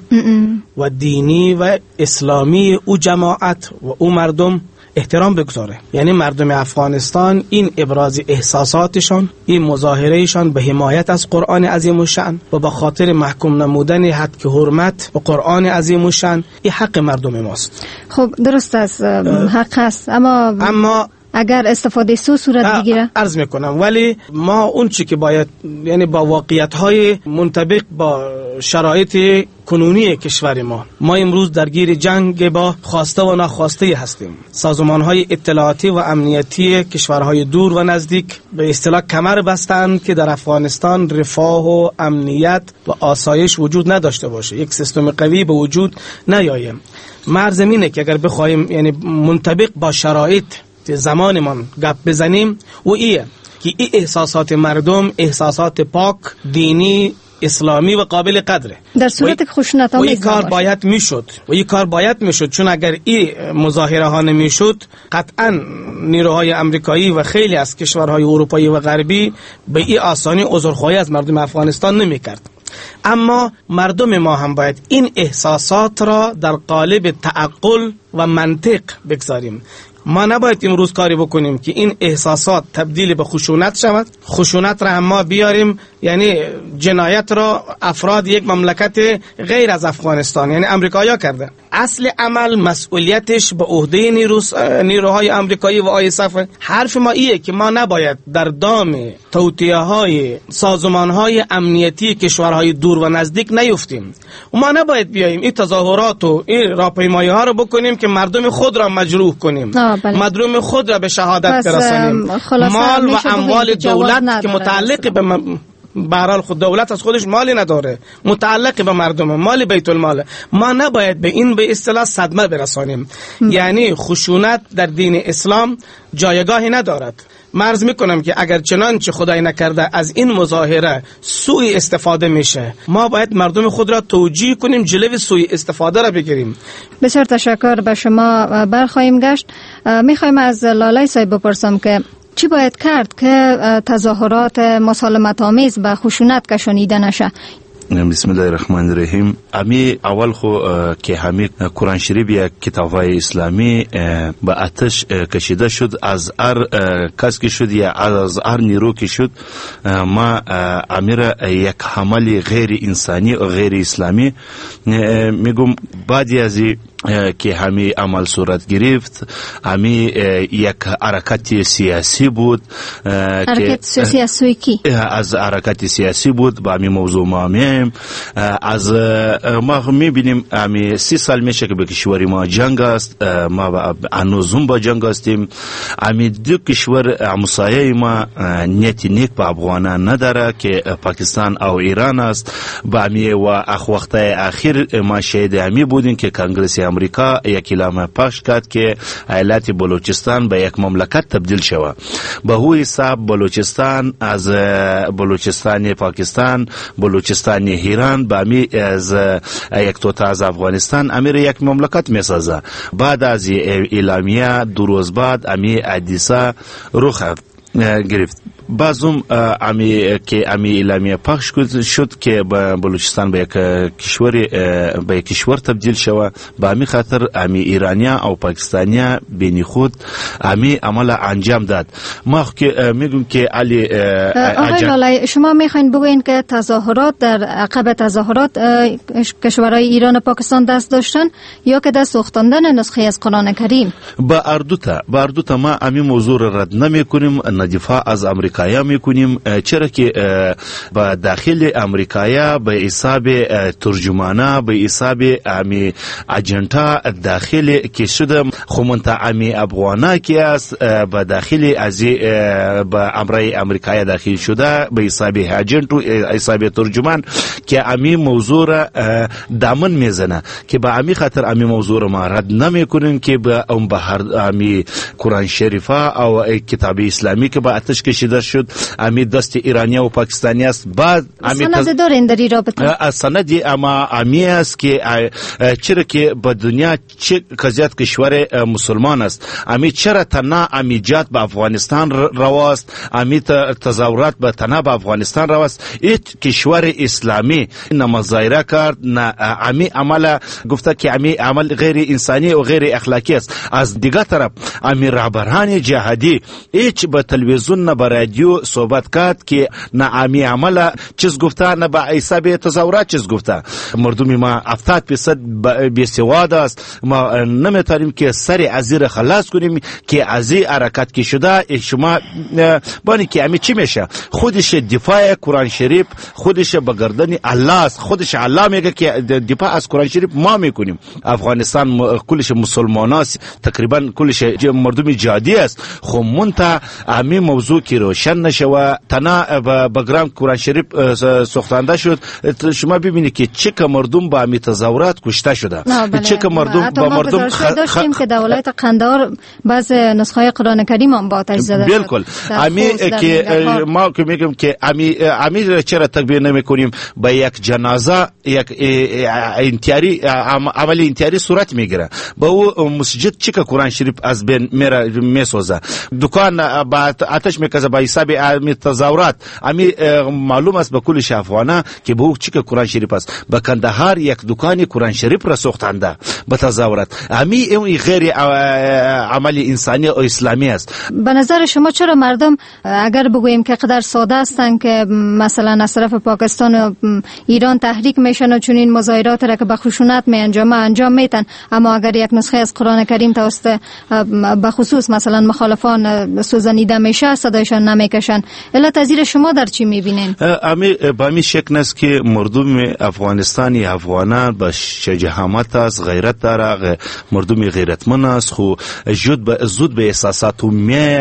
و دینی و اسلامی او جماعت و او مردم احترام بگذاره. یعنی مردم افغانستان این ابراز احساساتشان، این مظاهرهشان به حمایت از قرآن عظیم الشأن و به خاطر محکوم نمودن حد که حرمت و قرآن عظیم الشأن این حق مردم ماست. خب درست است، حق است، اما اگر استفاده سو صورت بگیره عرض میکنم، ولی ما اون چی که باید یعنی با واقعیت‌های منطبق با شرایط کنونی کشور ما امروز درگیر جنگ با خواسته و ناخواسته هستیم. سازمان‌های اطلاعاتی و امنیتی کشورهای دور و نزدیک به اصطلاح کمر بستند که در افغانستان رفاه و امنیت و آسایش وجود نداشته باشه، یک سیستم قوی به وجود نیاید. مرز اینه که اگر بخوایم یعنی منطبق با شرایط زمانمان گپ بزنیم و ایه که این احساسات مردم احساسات پاک، دینی، اسلامی و قابل قدره. در صورت که خشونت آمیز این کار باید میشد چون اگر این مظاهره ها نمیشد قطعا نیروهای امریکایی و خیلی از کشورهای اروپایی و غربی به این آسانی عذرخواهی از مردم افغانستان نمیکرد. اما مردم ما هم باید این احساسات را در قالب تعقل و منطق بگذاریم. ما نباید امروز کاری بکنیم که این احساسات تبدیل به خشونت شود، خشونت را هم ما بیاریم، یعنی جنایت را افراد یک مملکت غیر از افغانستان یعنی امریکایا کردن. اصل عمل مسئولیتش به عهده نیروهای امریکایی و آیساف. حرف ما ایه که ما نباید در دام توطئه‌های سازمان‌های امنیتی کشورهای دور و نزدیک نیفتیم. ما نباید بیاییم این تظاهرات و این راهپیمایی‌ها رو بکنیم که مردم خود را مجروح کنیم، مردم خود را به شهادت برسانیم. مال و اموال دولت که متعلق به بهرحال خود دولت از خودش مالی نداره، متعلق به مردم، مال بیت المال. ما نباید به این به اصطلاح صدمه برسانیم. یعنی خشونت در دین اسلام جایگاهی ندارد. مرز میکنم که اگر چنانچه خدای نکرده از این مظاهره سوء استفاده میشه، ما باید مردم خود را توجیه کنیم، جلوی سوء استفاده را بگیریم. بسیار تشکر به شما. برخواهیم گشت. میخوایم از لالای صاحب بپرسم که چی باید کرد که تظاهرات مسالمت آمیز به خشونت کشانیده نشه؟ بسم الله الرحمن الرحیم. امی اول خو که همین قرآن شریف یک کتاب‌های اسلامی به آتش کشیده شد، از هر کس که شد یا از هر نیرو که شد، ما امیر یک حمل غیر انسانی و غیر اسلامی میگم. بعدی از که همی عمل صورت گرفت، همی یک حرکت سیاسی بود. حرکت سیاسی از سوی کی؟ از حرکت سیاسی بود. با همی موضوع ما همیم از ما میبینیم همی 30 سال میشه که به کشوری ما جنگ است. ما هنوزم با جنگ هستیم. همی دو کشور همسایه ما نیت نیک به افغانان نداره که پاکستان او ایران است. با همی و وقت اخیر ما شاهد همی بودیم که کنگرس امریکا یک اعلام پخش کرد که ایالت بلوچستان به یک مملکت تبدیل شود. به هو حساب بلوچستان از بلوچستان پاکستان، بلوچستان ایران به امی از یک توتا از افغانستان امیر یک مملکت میسازه. بعد از اعلامیه 2 روز بعد امی حادثه رخ گرفت. بعضم امی اعلامیه پخش شد که بلوچستان به یک کشور تبدیل شود. به امی خاطر امی ایرانیا او پاکستانیا بین خود امی عمل انجام داد. ما میگم که علی آقای لالای، شما میخواین بگوین که تظاهرات در عقب تظاهرات کشورهای ایران و پاکستان دست داشتن یا که دست سوختاندن نسخه از قرآن کریم؟ با اردوتا ما امی موضوع را رد نمی کنیم، دفاع از امریکایا میکنیم. چرا که با داخل امریکایا به حساب ترجمانا، به حساب امی اجنتا داخل که شده خمونتا امی افغانا که است با داخل از با امرای امریکایا داخل شده به حساب اجنت و حساب ترجمان که امی موضوع را دامن میزنه. که با امی خاطر امی موضوع را ما رد نمی کنیم که با امی قرآن شریفه او کتاب اسلامی که با آتش کشیده شد امی دست ایرانی و پاکستانی است. بعد سند دارین در این رابطه؟ سند امی است که چرا که با دنیا چه کزیت کشور مسلمان است، امی چرا تنها امی جات به افغانستان رواست، امی تظاهرات به تنها به افغانستان رواست. ایت کشور اسلامی نه مظاهره کرد، نه امی عمل گفته که امی عمل غیر انسانی و غیر اخلاقی است. از دیگه طرف امی رهبران جهادی ایچ به تلویزیون نه به رادیو صحبت کرد که نه امی عمل چیز گفته، نه به حساب تظاهرات چیز گفته. مردم ما 70% بی‌سواد است. ما نمیتونیم که سر ازیر خلاص کنیم که ازی حرکت که شده شما بانی که امی چی میشه؟ خودش دفاع قرآن شریف خودش به گردن الله است. خودش الله میگه که دفاع از قرآن شریف ما میکنیم. افغانستان کلش مسلمان است، تقریبا کلش مردم جهادی است. خب منتا امی موضوع که روشن نشوه تنها بگرام قرآن شریف سوختانده شد. شما ببینید که چه که مردم با امی تظاهرات کشته شده، چه که مردم با مردم داشتیم که دولت قندهار بعض نسخه قرآن کریم هم با آتش زده. بالکل امی که ما که میگم که امی چرا تکبیر نمیکنیم؟ با یک جنازه یک انتیاری عمل انتیاری صورت میگیره. با او مسجد چه که قرآن شریف از بین میسوزه، دکان با آتش میکشه با حساب تظاهرات. امی معلوم است به کل افغانه که به او چه که قرآن شریف است. با کندهار یک دکان قرآن شریف را سوختنده به تظاهرات. امی این غیر عمل انسانی و اسلامی است. به نظر شما چرا مردم اگر بگوییم که قدر ساده هستند که مثلا از طرف پاکستان و ایران تحریک میشن و چون این مظاهرات را که به خشونت انجام میتن، اما اگر یک نسخه از قرآن کریم توسط به خصوص مثلا مخالفان سوزانیده میشه صدایشان نمیکشن؟ علت ازیر شما در چی میبینین؟ با می شک نیست که مردم افغانستانی افغانان با شجاعت است، غیرت داره، مردم غیرتمند است. خو زود به احساسات می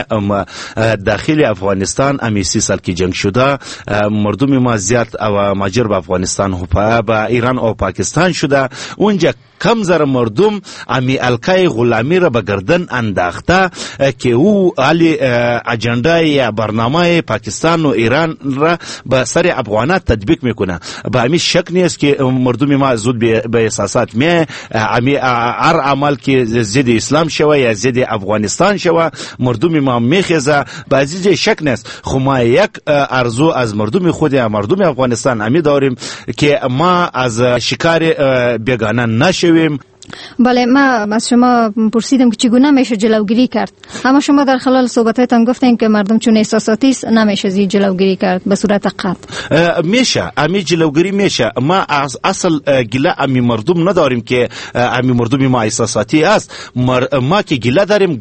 داخل افغانستان امی 30 سال که جنگ شده مردم ما زیاد و ماجر به افغانستان و با ایران و پاکستان شده. اونجا کم زر مردم امی الکای غلامی را به گردن انداخته که او علی اجنده یا برنامه پاکستان و ایران را به سر افغانات تطبیق میکنه. به امی شک نیست که مردم ما زود به احساسات می امی هر عمل که ضد اسلام شوه یا ضد افغانستان شوه مردم ما میخیزه. بعضی شک نیست. خو ما یک ارزو از مردم خود مردم افغانستان امی داریم که ما از شکار بیگانه نشویم. بله، ما از شما پرسیدم که چگونه میشه جلوگیری کرد، اما شما در خلال صحبتاتون گفتین که مردم چون احساساتی است نمیشه زی جلوگیری کرد به صورت قطع. میشه امی جلوگیری میشه. ما از اصل گله امی مردم نداریم که امی مردم ما احساساتی است. ما که گله داریم،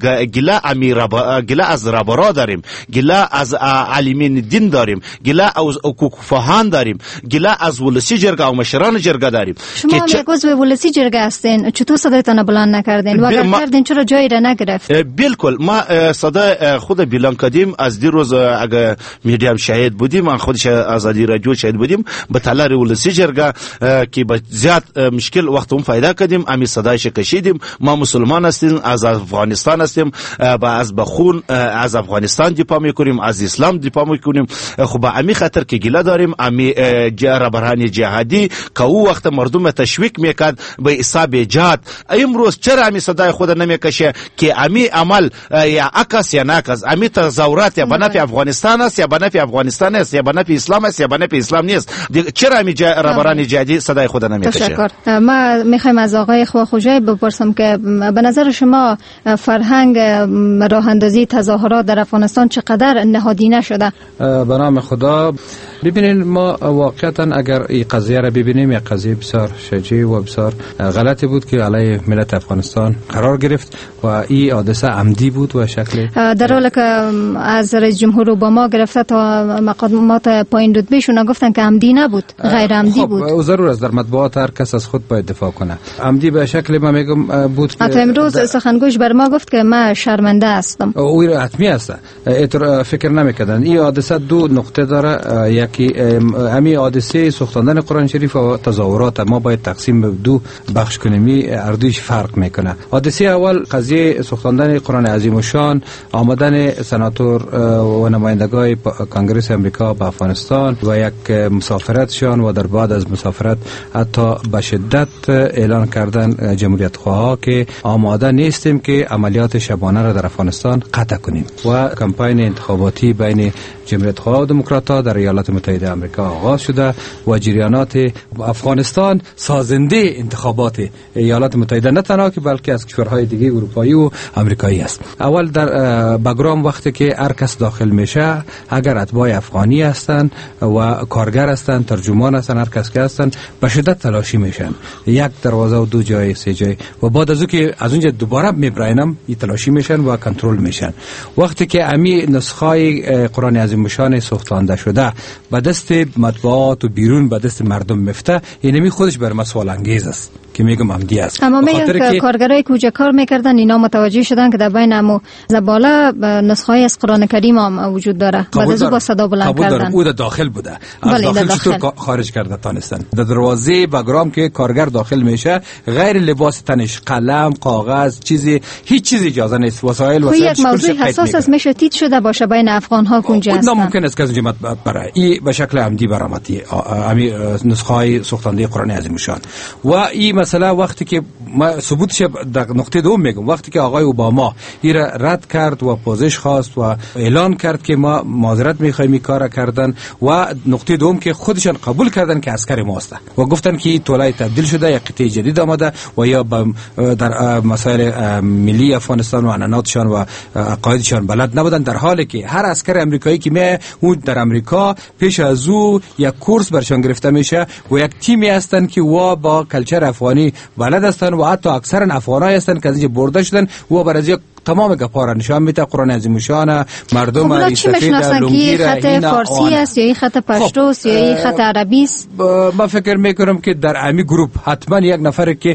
گله از ربرا داریم، گله از عالمین دین داریم، گله از کوکفهان داریم، گله از ولسی جرگه و مشران جرگه داریم. شما میگوز به ولسی جرگه هستین، چطور صدایتان بلند نکردین و اگر کردین چرا جایی را نگرفت؟ بالکل ما صدای خود بلند کردیم. از دیروز اگر میدیم شاهد بودیم، من خودش آزادی رادیو شاهد بودیم به تالار ولسی جرگه که با زیاد مشکل وقت اون فایده کردیم، امی صدایش کشیدیم. ما مسلمان هستیم، از افغانستان هستیم، از بخون از افغانستان دفاع میکنیم، از اسلام دفاع میکنیم. خب امی خاطر که گله داریم، امی رهبران جهادی که او وقت مردم تشویق میکرد به حساب جهاد، امروز چرا امی صدای خود نمیکشه که امی عمل یا عکس یا ناکس، امی تظاهرات یا بنفع افغانستان است یا بنفع افغانستان است یا بنفع اسلام است یا بنفع اسلام نیست، چرا امی رهبران جهادی صدای خود نمیکشه؟ تشکر. ما میخوایم از آقای خواخوجی بپرسم که به نظر شما فرهنگ راه اندازی تظاهرات در افغانستان چقدر نهادینه شده؟ به نام خدا، ببینید ما واقعا اگر این قضیه را ببینیم، یک قضیه بسیار شجاع و بسیار غلطی بود که علیه ملت افغانستان قرار گرفت و این حادثه عمدی بود و شکل در حالی که از رئیس جمهور اوباما گرفته تا مقامات پایین رتبهشون گفتن که عمدی نبود، غیر عمدی بود. خب ضرور است در مطبوعات هر کس از خود باید دفاع کنه. عمدی به شکل ما میگم بود که امروز سخنگوش بر ما گفت که من شرمنده هستم. او را حتمی است. فکر نمیکردن این حادثه دو نقطه داره. یکی همین حادثه سوختاندن قرآن شریف و تظاهرات ما باید تقسیم به دو بخش کنیم. هر دویش فرق میکنه. حادثه اول قضیه سوختاندن قرآن عظیم الشان، آمدن سناتور و نمایندگان کنگره امریکا به افغانستان و یک مسافرتشان و در بعد از مسافرت حتی به شدت اعلان کردن جمهوریت خواها که آماده نیستیم که عملیات شبانه را در افغانستان قطع کنیم و کمپاین انتخاباتی بین جمهوریت خواه و دموکرات‌ها در ایالات متحده آمریکا آغاز شده و جریانات افغانستان سازنده انتخابات ایالات متحده نه تنها که بلکه از کشورهای دیگه اروپایی و آمریکایی است. اول در بگرام وقتی که هر کس داخل میشه، اگر اتباع افغانی هستند و کارگر هستند، ترجمان هستند، هر کس که هستند به شدت تلاشی میشن، یک دروازه و دو جای سه جای و بعد از که از اونجا دوباره میبراینم این تلاشی میشن و کنترل میشن. وقتی که امی نسخه قرآن عظیم الشان سوختانده شده به دست مطبوعات و بیرون به دست مردم میفته، اینمی خودش بر ما سوال انگیز است که میگم عمدی است. اما میگن که کارگرای کجا کار میکردن اینا متوجه شدن که در بین امو زباله نسخه از قرآن کریم هم وجود داره، بعد از با صدا بلند کردن. او داخل بوده، از داخل چطور خارج کرده تانستن؟ در دروازه بگرام که کارگر داخل میشه، غیر لباس تنش، قلم، کاغذ، چیزی هیچ چیزی اجازه نیست. وسایل یک موضوع حساس است، میشه تیت شده باشه بین افغان ها کنجا هستن. ممکن است که از جماعت برای این به شکل عمدی برآمدی امی نسخه های سوختانده قرآن عظیم الشان و این مسئله وقتی که ما ثبوتش در نقطه دوم میگم، وقتی که آقای اوباما این رد کرد و پوزش خواست و اعلان کرد که ما معذرت میخوایم این کار کردن و نقطه دوم که خودشان قبول کردن که عسکر ماست و گفتن که طولای تبدیل شده، یک قطعه جدید آمده و یا در مسائل ملی افغانستان و عنعناتشان و عقایدشان بلد نبودن، در حالی که هر عسکر امریکایی که می اون در امریکا پیش از او یک کورس برشان گرفته میشه و یک تیمی هستن که و با کلچر افغانی بلد هستن و حتی اکثر افغانایی هستن که از اینجا برده شدن و برای تمام گپارا نشان میده قرآن عظیم الشان مردم استفاده لنگی خط فارسی است یا این خط پشتو است یا این خط عربی است. من فکر میکنم که در امی گروپ حتما یک نفر که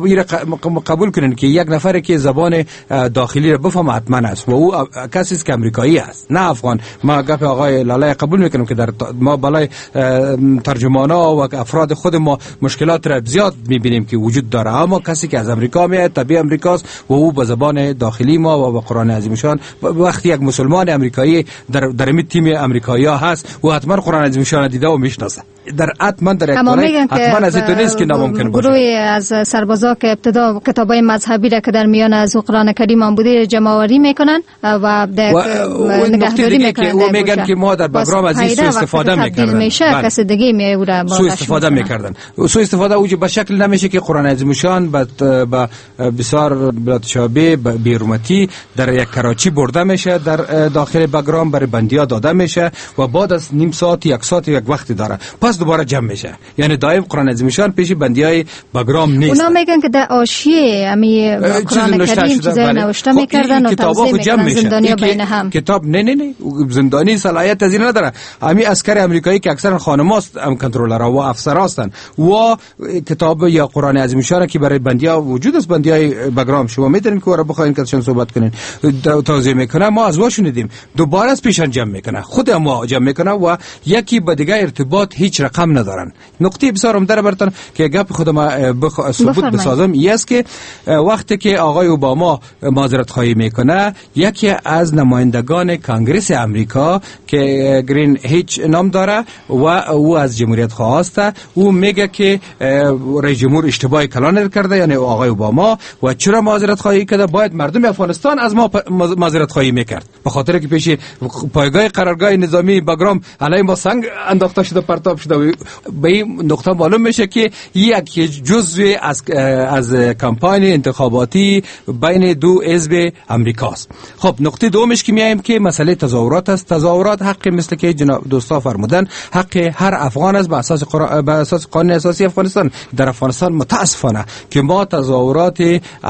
قبول کنن که یک نفر که زبان داخلی را بفهمه حتما است و او کسی است که امریکایی است نه افغان. ما گپ آقای لاله قبول میکنم که در ما بالای ترجمانا و افراد خود ما مشکلات را زیاد میبینیم که وجود داره، اما کسی که از امریکا میاد طبیعی امریکاست و او به زبان داخلی ما و با قرآن عظیم الشان، وقتی یک مسلمان امریکایی در این تیم امریکایی ها هست و حتما قرآن عظیم الشان دیده و میشناسه. در حتما در یک کاره حتما از این نیست که ناممکن باشه. گروهی از سربازا که ابتدا کتابای مذهبی را که در میان از قرآن کریم هم بوده جمع‌آوری میکنن و نگهداری میکنن و میگن که ما در بگرام از این سوء استفاده میکردن. کس دیگه میوره سوء استفاده میکردن. سوء استفاده اوج به شکل نمیشه که قرآن عظیم الشان به بسیار بلادشابه بی‌حرمتی در یک کراچی برده میشه، در داخل بگرام برای بندیا داده میشه و بعد از نیم ساعت یک ساعت یک وقتی داره پس دوباره جمع میشه. یعنی دائم قرآن عظیم الشان پیش بندیای بگرام نیست. اونا میگن که در حاشیه قرآن کریم چیزای نوشته میکردن و توزیع میکردن زندانیا بین هم. کتاب نه زندانی صلاحیت از این نداره. همین عسکر امریکایی که اکثر خانماست هم کنترلرها و افسر هستند و کتاب یا قرآن عظیم الشان که برای بندیا وجود است، بندیای بگرام شما میدونید که ورا بخواین کاتشون صحبت کنین توضیح میکنه، ما از وا شنیدیم دوباره از پیشان جمع میکنه، خود ما جمع میکنه و یکی با دیگه ارتباط هیچ رقم ندارن. نقطه بسیار عمده براتون که گپ خودم ثبوت بسازم این است که وقتی که آقای اوباما معذرت خواهی میکنه، یکی از نمایندگان کنگره امریکا که گرین هیچ نام داره و او از جمهوریت خواه است، او میگه که رئیس جمهور اشتباه کلان کرده، یعنی آقای اوباما، و چرا معذرت خواهی کرده؟ باید مردم افغانستان از ما معذرت خواهی میکرد، به خاطر که پیش پایگاه قرارگاه نظامی بگرام علیه ما سنگ انداخته شده، پرتاب شده. به این نقطه معلوم میشه که یک جزء از کمپاین انتخاباتی بین دو حزب امریکاست. خب نقطه دومش که میایم که مسئله تظاهرات است. تظاهرات حق مثل که جناب دوستا فرمودن حق هر افغان است به اساس قانون اساسی افغانستان. در افغانستان متاسفانه که ما تظاهرات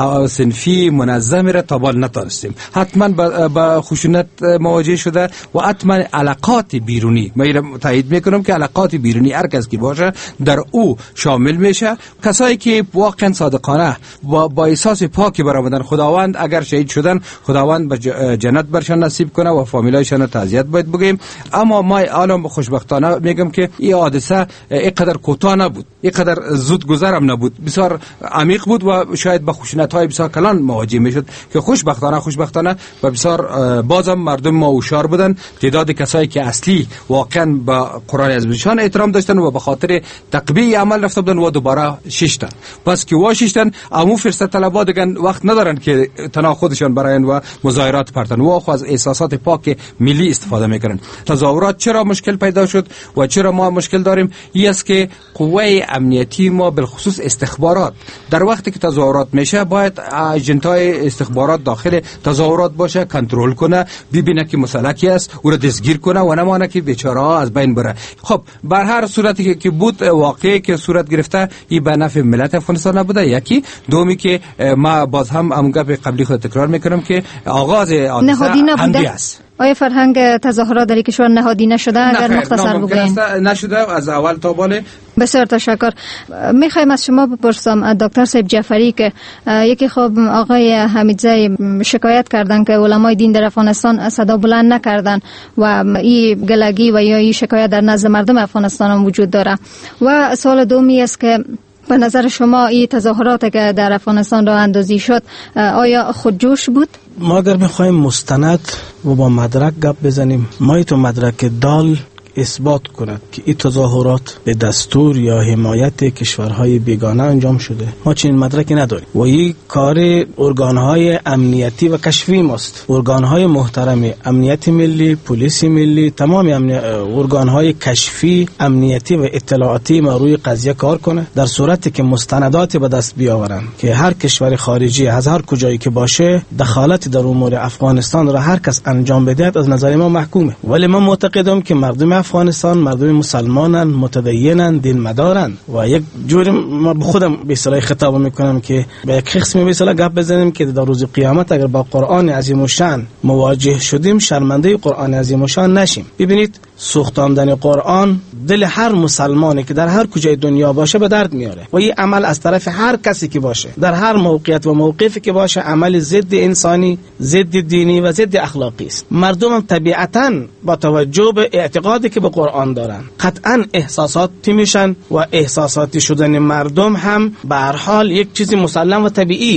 صنفی منظمی را تابال نتونستیم، حتما با خشونت مواجه شده و حتما علاقات بیرونی، من تایید میکنم که علاقات بیرونی هر کس که باشه در او شامل میشه. کسایی که واقعا صادقانه با احساس پاکی برآمدن خداوند اگر شهید شدن خداوند به جنت برشان نصیب کنه و فامیلایشان تعزیت باید بگیم. اما ما الان خوشبختانه میگم که این حادثه اینقدر کوتاه نبود، اینقدر زود گذرم نبود، بسیار عمیق بود و شاید با خشونت‌های بسیار کلان مواجه میشد که خوشبختانه و بسیار بازم مردم ما هوشیار بودن. تعداد کسایی که اصلی واقعا با قرآن عظیم الشان احترام داشتن و به خاطر تقبیه عمل رفته بودن و دوباره شیشتن، پس که شیشتن امو فرصت طلبا دیگه وقت ندارن که تنها خودشان براین و مظاهرات پرتن و از احساسات پاک ملی استفاده میکنن. تظاهرات چرا مشکل پیدا شد و چرا ما مشکل داریم؟ این است که قوه امنیتی ما بالخصوص استخبارات در وقتی که تظاهرات میشه باید اجنتای استخبارات داخل تظاهرات باشه، کنترل کنه، ببینه که مسلکی است او را دستگیر کنه و نمانه که بیچاره ها از بین بره. خب بر هر صورتی که بود واقعی که صورت گرفته این به نفع ملت افغانستان نبوده. یکی دومی که ما باز هم همونگاه به قبلی خود تکرار میکنم که آغاز حادثه عمدی است. آیا فرهنگ تظاهرات در کشور نهادی نشده؟ اگر مختصر بگویید. نشده از اول تا بالا. بسیار تشکر. میخوایم از شما بپرسم دکتر صاحب جعفری که یکی خب آقای حمیدزی شکایت کردن که علمای دین در افغانستان صدا بلند نکردن و این گلگی و یا این شکایت در نزد مردم افغانستان هم وجود داره. و سوال دومی است که به نظر شما این تظاهرات که در افغانستان راه اندازی شد آیا خودجوش بود؟ ما اگر میخوایم مستند و با مدرک گپ بزنیم، ما تو مدرک دال اثبات کند که این تظاهرات به دستور یا حمایت کشورهای بیگانه انجام شده، ما چنین مدرکی نداریم و این کار ارگانهای امنیتی و کشفی ماست. ارگانهای محترم امنیت ملی، پلیس ملی، تمام ارگانهای کشفی امنیتی و اطلاعاتی ما روی قضیه کار کنه. در صورتی که مستندات به دست بیاورن که هر کشور خارجی از هر کجایی که باشه دخالت در امور افغانستان را هر کس انجام بده، از نظر ما محکومه. ولی من معتقدم که مردم افغانستان مردم مسلمانن، متدینن، دین مدارن و یک جوری ما خودم به اصطلاح خطاب میکنم که به یک قسمی به اصطلاح گپ بزنیم که در روز قیامت اگر با قرآن عظیم الشان مواجه شدیم شرمنده قرآن عظیم الشان نشیم. ببینید سوختاندن قرآن دل هر مسلمانی که در هر کجای دنیا باشه به درد میاره و این عمل از طرف هر کسی که باشه در هر موقعیت و موقفی که باشه عمل ضد انسانی، ضد دینی و ضد اخلاقی است. مردم هم طبیعتاً با توجه به اعتقادی که به قرآن دارن قطعاً احساساتی میشن و احساساتی شدن مردم هم به هر حال یک چیزی مسلم و طبیعی است.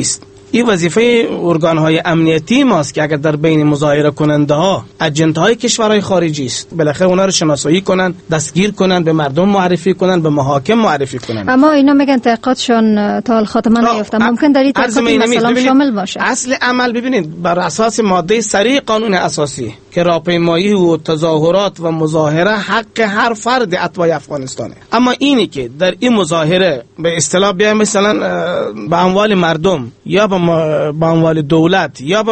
این وظیفه ارگان‌های امنیتی ماست که اگر در بین مظاهره کننده ها اجنت‌های کشورهای خارجی است، بالاخره اونا رو شناسایی کنن، دستگیر کنن، به مردم معرفی کنن، به محاکم معرفی کنن. اما اینا میگن تحقیقاتشون تا خاتمه نیافته. ممکن در این تحقیقات مثلا شامل باشه. اصل عمل ببینید بر اساس ماده سری قانون اساسی که راهپیمایی و تظاهرات و مظاهره حق هر فرد اتباع افغانستانه. اما اینی که در این مظاهره به اصطلاح بیایم مثلا به اموال مردم یا به اموال دولت یا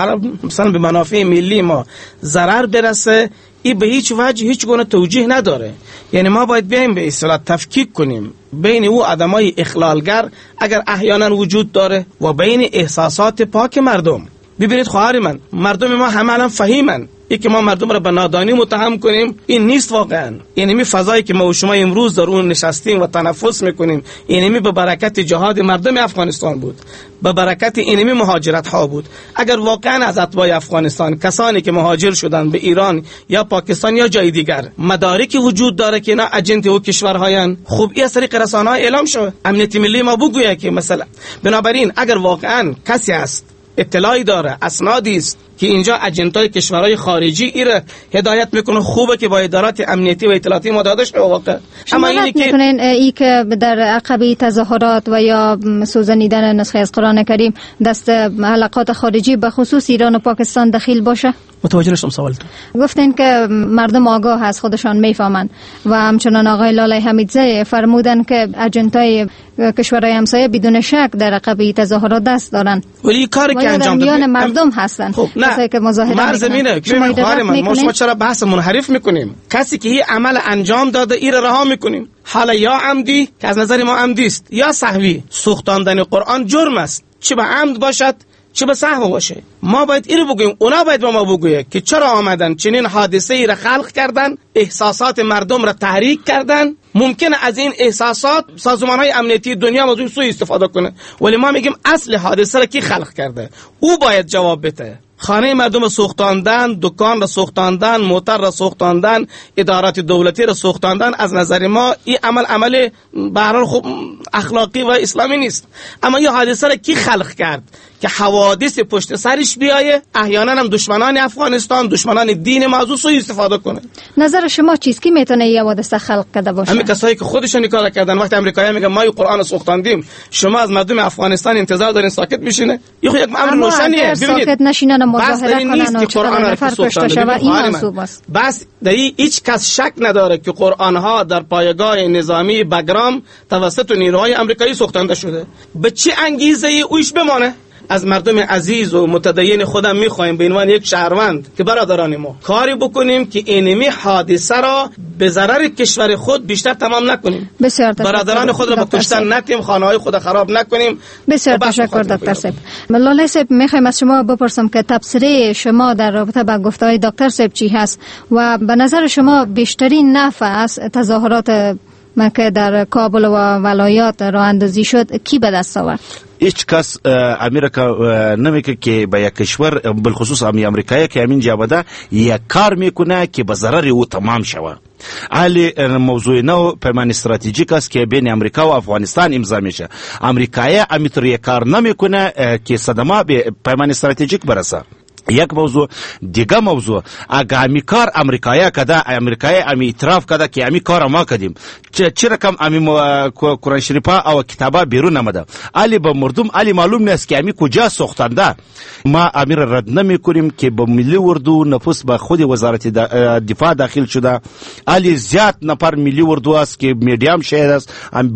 مثلا به منافع ملی ما ضرر برسه، این به هیچ وجه هیچ گونه توجیه نداره. یعنی ما باید بیایم به اصطلاح تفکیک کنیم بین او آدمای اخلالگر اگر احیانا وجود داره و بین احساسات پاک مردم. ببینید خواهر من، مردم ما همه الان فهیمن. این که ما مردم را به نادانی متهم کنیم این نیست واقعا. اینمی فضایی که ما و شما امروز در اون نشستیم و تنفس میکنیم، اینمی به برکت جهاد مردم افغانستان بود، به برکت اینمی مهاجرت ها بود. اگر واقعا از اتباع افغانستان کسانی که مهاجر شدن به ایران یا پاکستان یا جای دیگر مدارکی وجود داره که اینا اجنت او کشورهاین، خب این از طریق رسانه‌ها اعلام شد، امنیت ملی ما بگوید که مثلا. بنابراین اگر واقعا کسی است اطلاعی داره، اسنادی است که اینجا اجنتای کشورهای خارجی ایره هدایت میکنه، خوبه که با ادارات امنیتی و اطلاعاتی ما داده شه واقعا. اما اینی که ای که در عقبی تظاهرات و یا سوزانیدن نسخه از قرآن کریم دست حلقات خارجی به خصوص ایران و پاکستان دخیل باشه؟ متوجه نشدم سوالتون. گفتین که مردم آگاه از خودشان میفهمن و همچنان آقای لالای حمیدزی فرمودن که اجنتای کشورهای همسایه بدون شک در عقبی تظاهرات دست دارن، ولی کاری که انجام دادن مردم هستن. خب که مظاهره میکنن. ما شما چرا بحث منحرف میکنیم؟ کسی که این عمل انجام داده این رها میکنیم، حالا یا عمدی که از نظر ما عمدی است یا سهوی. سوختاندن قرآن جرم است، چه به عمد باشد چه به سهو باشه. ما باید اینو بگویم، اونا باید به ما بگویه که چرا آمدن چنین حادثه ای را خلق کردن، احساسات مردم را تحریک کردن. ممکنه از این احساسات سازمان‌های امنیتی دنیا موضوع سوء استفاده کنه، ولی ما میگیم اصل حادثه را کی خلق کرده، او باید جواب بده. خانه مردم را سوختاندن، دکان را سوختاندن، موتر را سوختاندن، ادارات دولتی را سوختاندن. از نظر ما این عمل به هر حال خوب اخلاقی و اسلامی نیست. اما این حادثه را کی خلق کرد که حوادث پشت سرش بیایه، احیانا هم دشمنان افغانستان، دشمنان دین موضوع سوء استفاده کنه؟ نظر شما چیست که میتونه این حوادث خلق کرده باشه؟ همین کسایی که خودشون کار کردن. وقتی امریکایی‌ها میگن ما قرآن سوختاندیم، شما از مردم افغانستان انتظار دارین ساکت بشینه؟ یک امر روشنیه. ببینید ساکت نشینن، مظاهره کنن و قرآن را کشته شود، این منسوب است. بس در هیچ کس شک نداره که قرآن ها در پایگاه نظامی بگرام توسط نیروهای آمریکایی سوختانده شده. به چه انگیزه اویش بمانه؟ از مردم عزیز و متدین خودم میخوایم به عنوان یک شهروند که برادران ما کاری بکنیم که اینمی حادثه را به ضرر کشور خود بیشتر تمام نکنیم. برادران خود را به کشتن نتیم، خانه‌های خود خراب نکنیم. بسیار تشکر دکتر صاحب. لاله صاحب میخوایم از شما بپرسم که تبصره شما در رابطه با گفته‌های دکتر صاحب چی هست و به نظر شما بیشترین نفع از تظاهرات که در کابل و ولایات راه اندازی شد کی به دست آورد؟ هیچ کس امریکا نمیگه که با یک کشور بالخصوص امریکایی که همین جا بوده یک کار میکنه که به ضرر او تمام شوه. علی موضوع نو پیمان استراتژیک است که بین امریکا و افغانستان امضا میشه. امریکایی امیتر یک کار نمیکنه که صدمه به پیمان استراتژیک برسه. یک موضوع دیگه موضوع اگه همی کار امریکایی کده، امریکایی همی اعتراف کده که همی کار ما کدیم، چه رقم همی قرآن شریفه او کتابه بیرون نمده، علی با مردم علی معلوم نیست که همی کجا سوختنده. ما امیر رد نمی کنیم که با ملی اردو نفوس به خود وزارت دفاع داخل شده. علی زیاد نفر ملی اردو است که میدیام شهید است،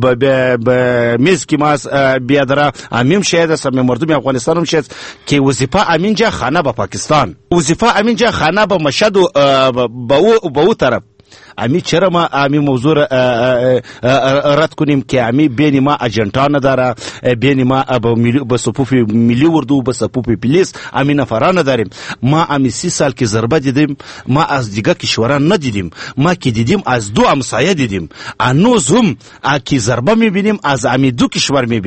به میز که ما بیادره امیم شهید است، همین مردم افغانستان هم شهید که وظیفه امینجا خانه با پاکستان، وظیفه امینجا خانه با مشهد و با او طرف. امی چرا ما امی موضوع رد کنیم که امی بین ما اجنتان نداره، بین ما با صفوف ملی اردو با صفوف پلیس امی نفران نداریم. ما امی 30 سال که ضربه دیدیم، ما از دیگه کشوران ندیدیم، ما که دیدیم از دو همسایه دیدیم. انوز هم که ضربه میبینیم از امی دو کشور میبینیم.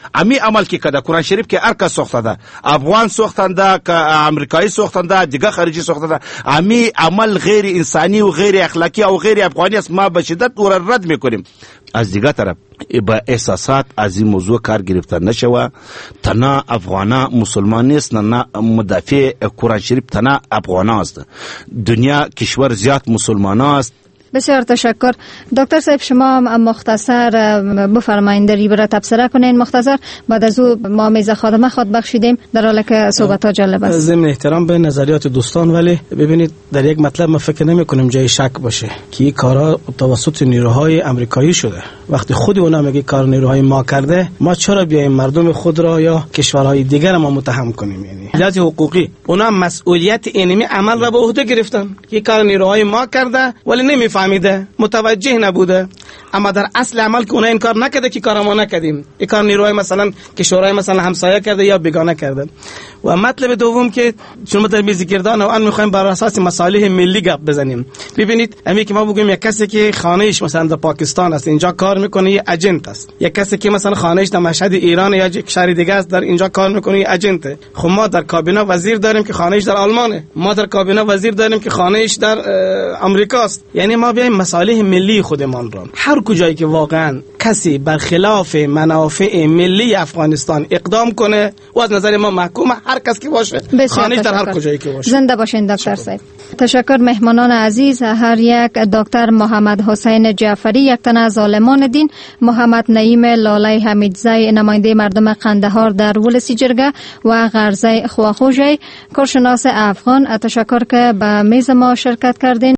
امی عمل که کده قرآن شریف که هر کس ساخته ده، افغان ساختن ده، که امریکایی ساختن ده، دیگه خارجی ساختن ده، امی عمل غیر انسانی و غیر اخلاقی و غیر افغانی است. ما به شدت او را رد میکنیم. از دیگه طرف با احساسات از این موضوع کار گرفتن نشوه. تنها افغانا مسلمان نیست، نه مدافع قرآن شریف تنها افغانا است. دنیا کشور زیاد مسلمان است. بسیار تشکر. دکتر صاحب شما مختصر بفرمایید در این تبصره کنین. مختصر بعد از او ما میز خادمه خود بخشیدیم در حالی که صحبت ها جالب است. ضمن احترام به نظریات دوستان، ولی ببینید در یک مطلب ما فکر نمی کنیم جای شک باشه که این کارها توسط نیروهای امریکایی شده. وقتی خود اونا میگه کار نیروهای ما کرده، ما چرا بیایم مردم خود را یا کشورهای دیگر ما متهم کنیم؟ یعنی لحاظ حقوقی اونا مسئولیت اینمی عمل را به عهده گرفتن که کار نیروهای ما کرده ولی نمیفهمیده، متوجه نبوده. اما در اصل عمل که اونا این کار نکرده که کار ما نکردیم، این کار نیروهای مثلا کشورهای مثلا همسایه کرده یا بیگانه کرده. و مطلب دوم که شما در میز گردان الان میخوایم بر اساس مصالح ملی گپ بزنیم. ببینید امی که ما بگیم یک کسی که خانه‌اش مثلا در پاکستان است اینجا کار میکنه یه اجنت است، یک کسی که مثلا خانه‌اش در مشهد ایران یا یک شهر دیگه است در اینجا کار میکنه یه اجنت. خب ما در کابینه وزیر داریم که خانه‌اش در آلمانه، ما در کابینه وزیر داریم که خانه‌اش در آمریکاست. یعنی ما بیایم مصالح ملی خودمان را هر کجایی که واقعا کسی برخلاف منافع ملی افغانستان اقدام کنه و از نظر ما محکوم، هر کس که باشه، خانه‌اش در هر کجایی که باشه. زنده باشین دکتر صاحب. تشکر مهمانان عزیز، هر یک دکتر محمد حسین جعفری یک تن از عالمان دین، محمد نعیم لاله حمیدزی نماینده مردم قندهار در ولسی جرگه و غرزه خواخوژی کارشناس افغان، تشکر که به میز ما شرکت کردین.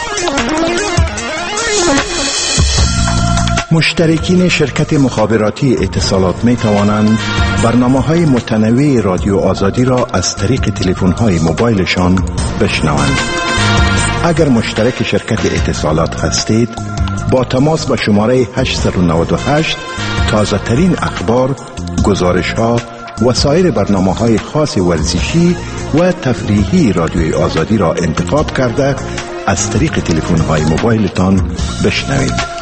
مشترکین شرکت مخابراتی اتصالات می توانند برنامه‌های متنوع رادیو آزادی را از طریق تلفن‌های موبایلشان بشنوند. اگر مشترک شرکت اتصالات هستید، با تماس با شماره 898 تازه ترین اخبار، گزارش‌ها و سایر برنامه‌های خاص ورزشی و تفریحی رادیوی آزادی را انتخاب کرده از طریق تلفن‌های موبایلتان بشنوید.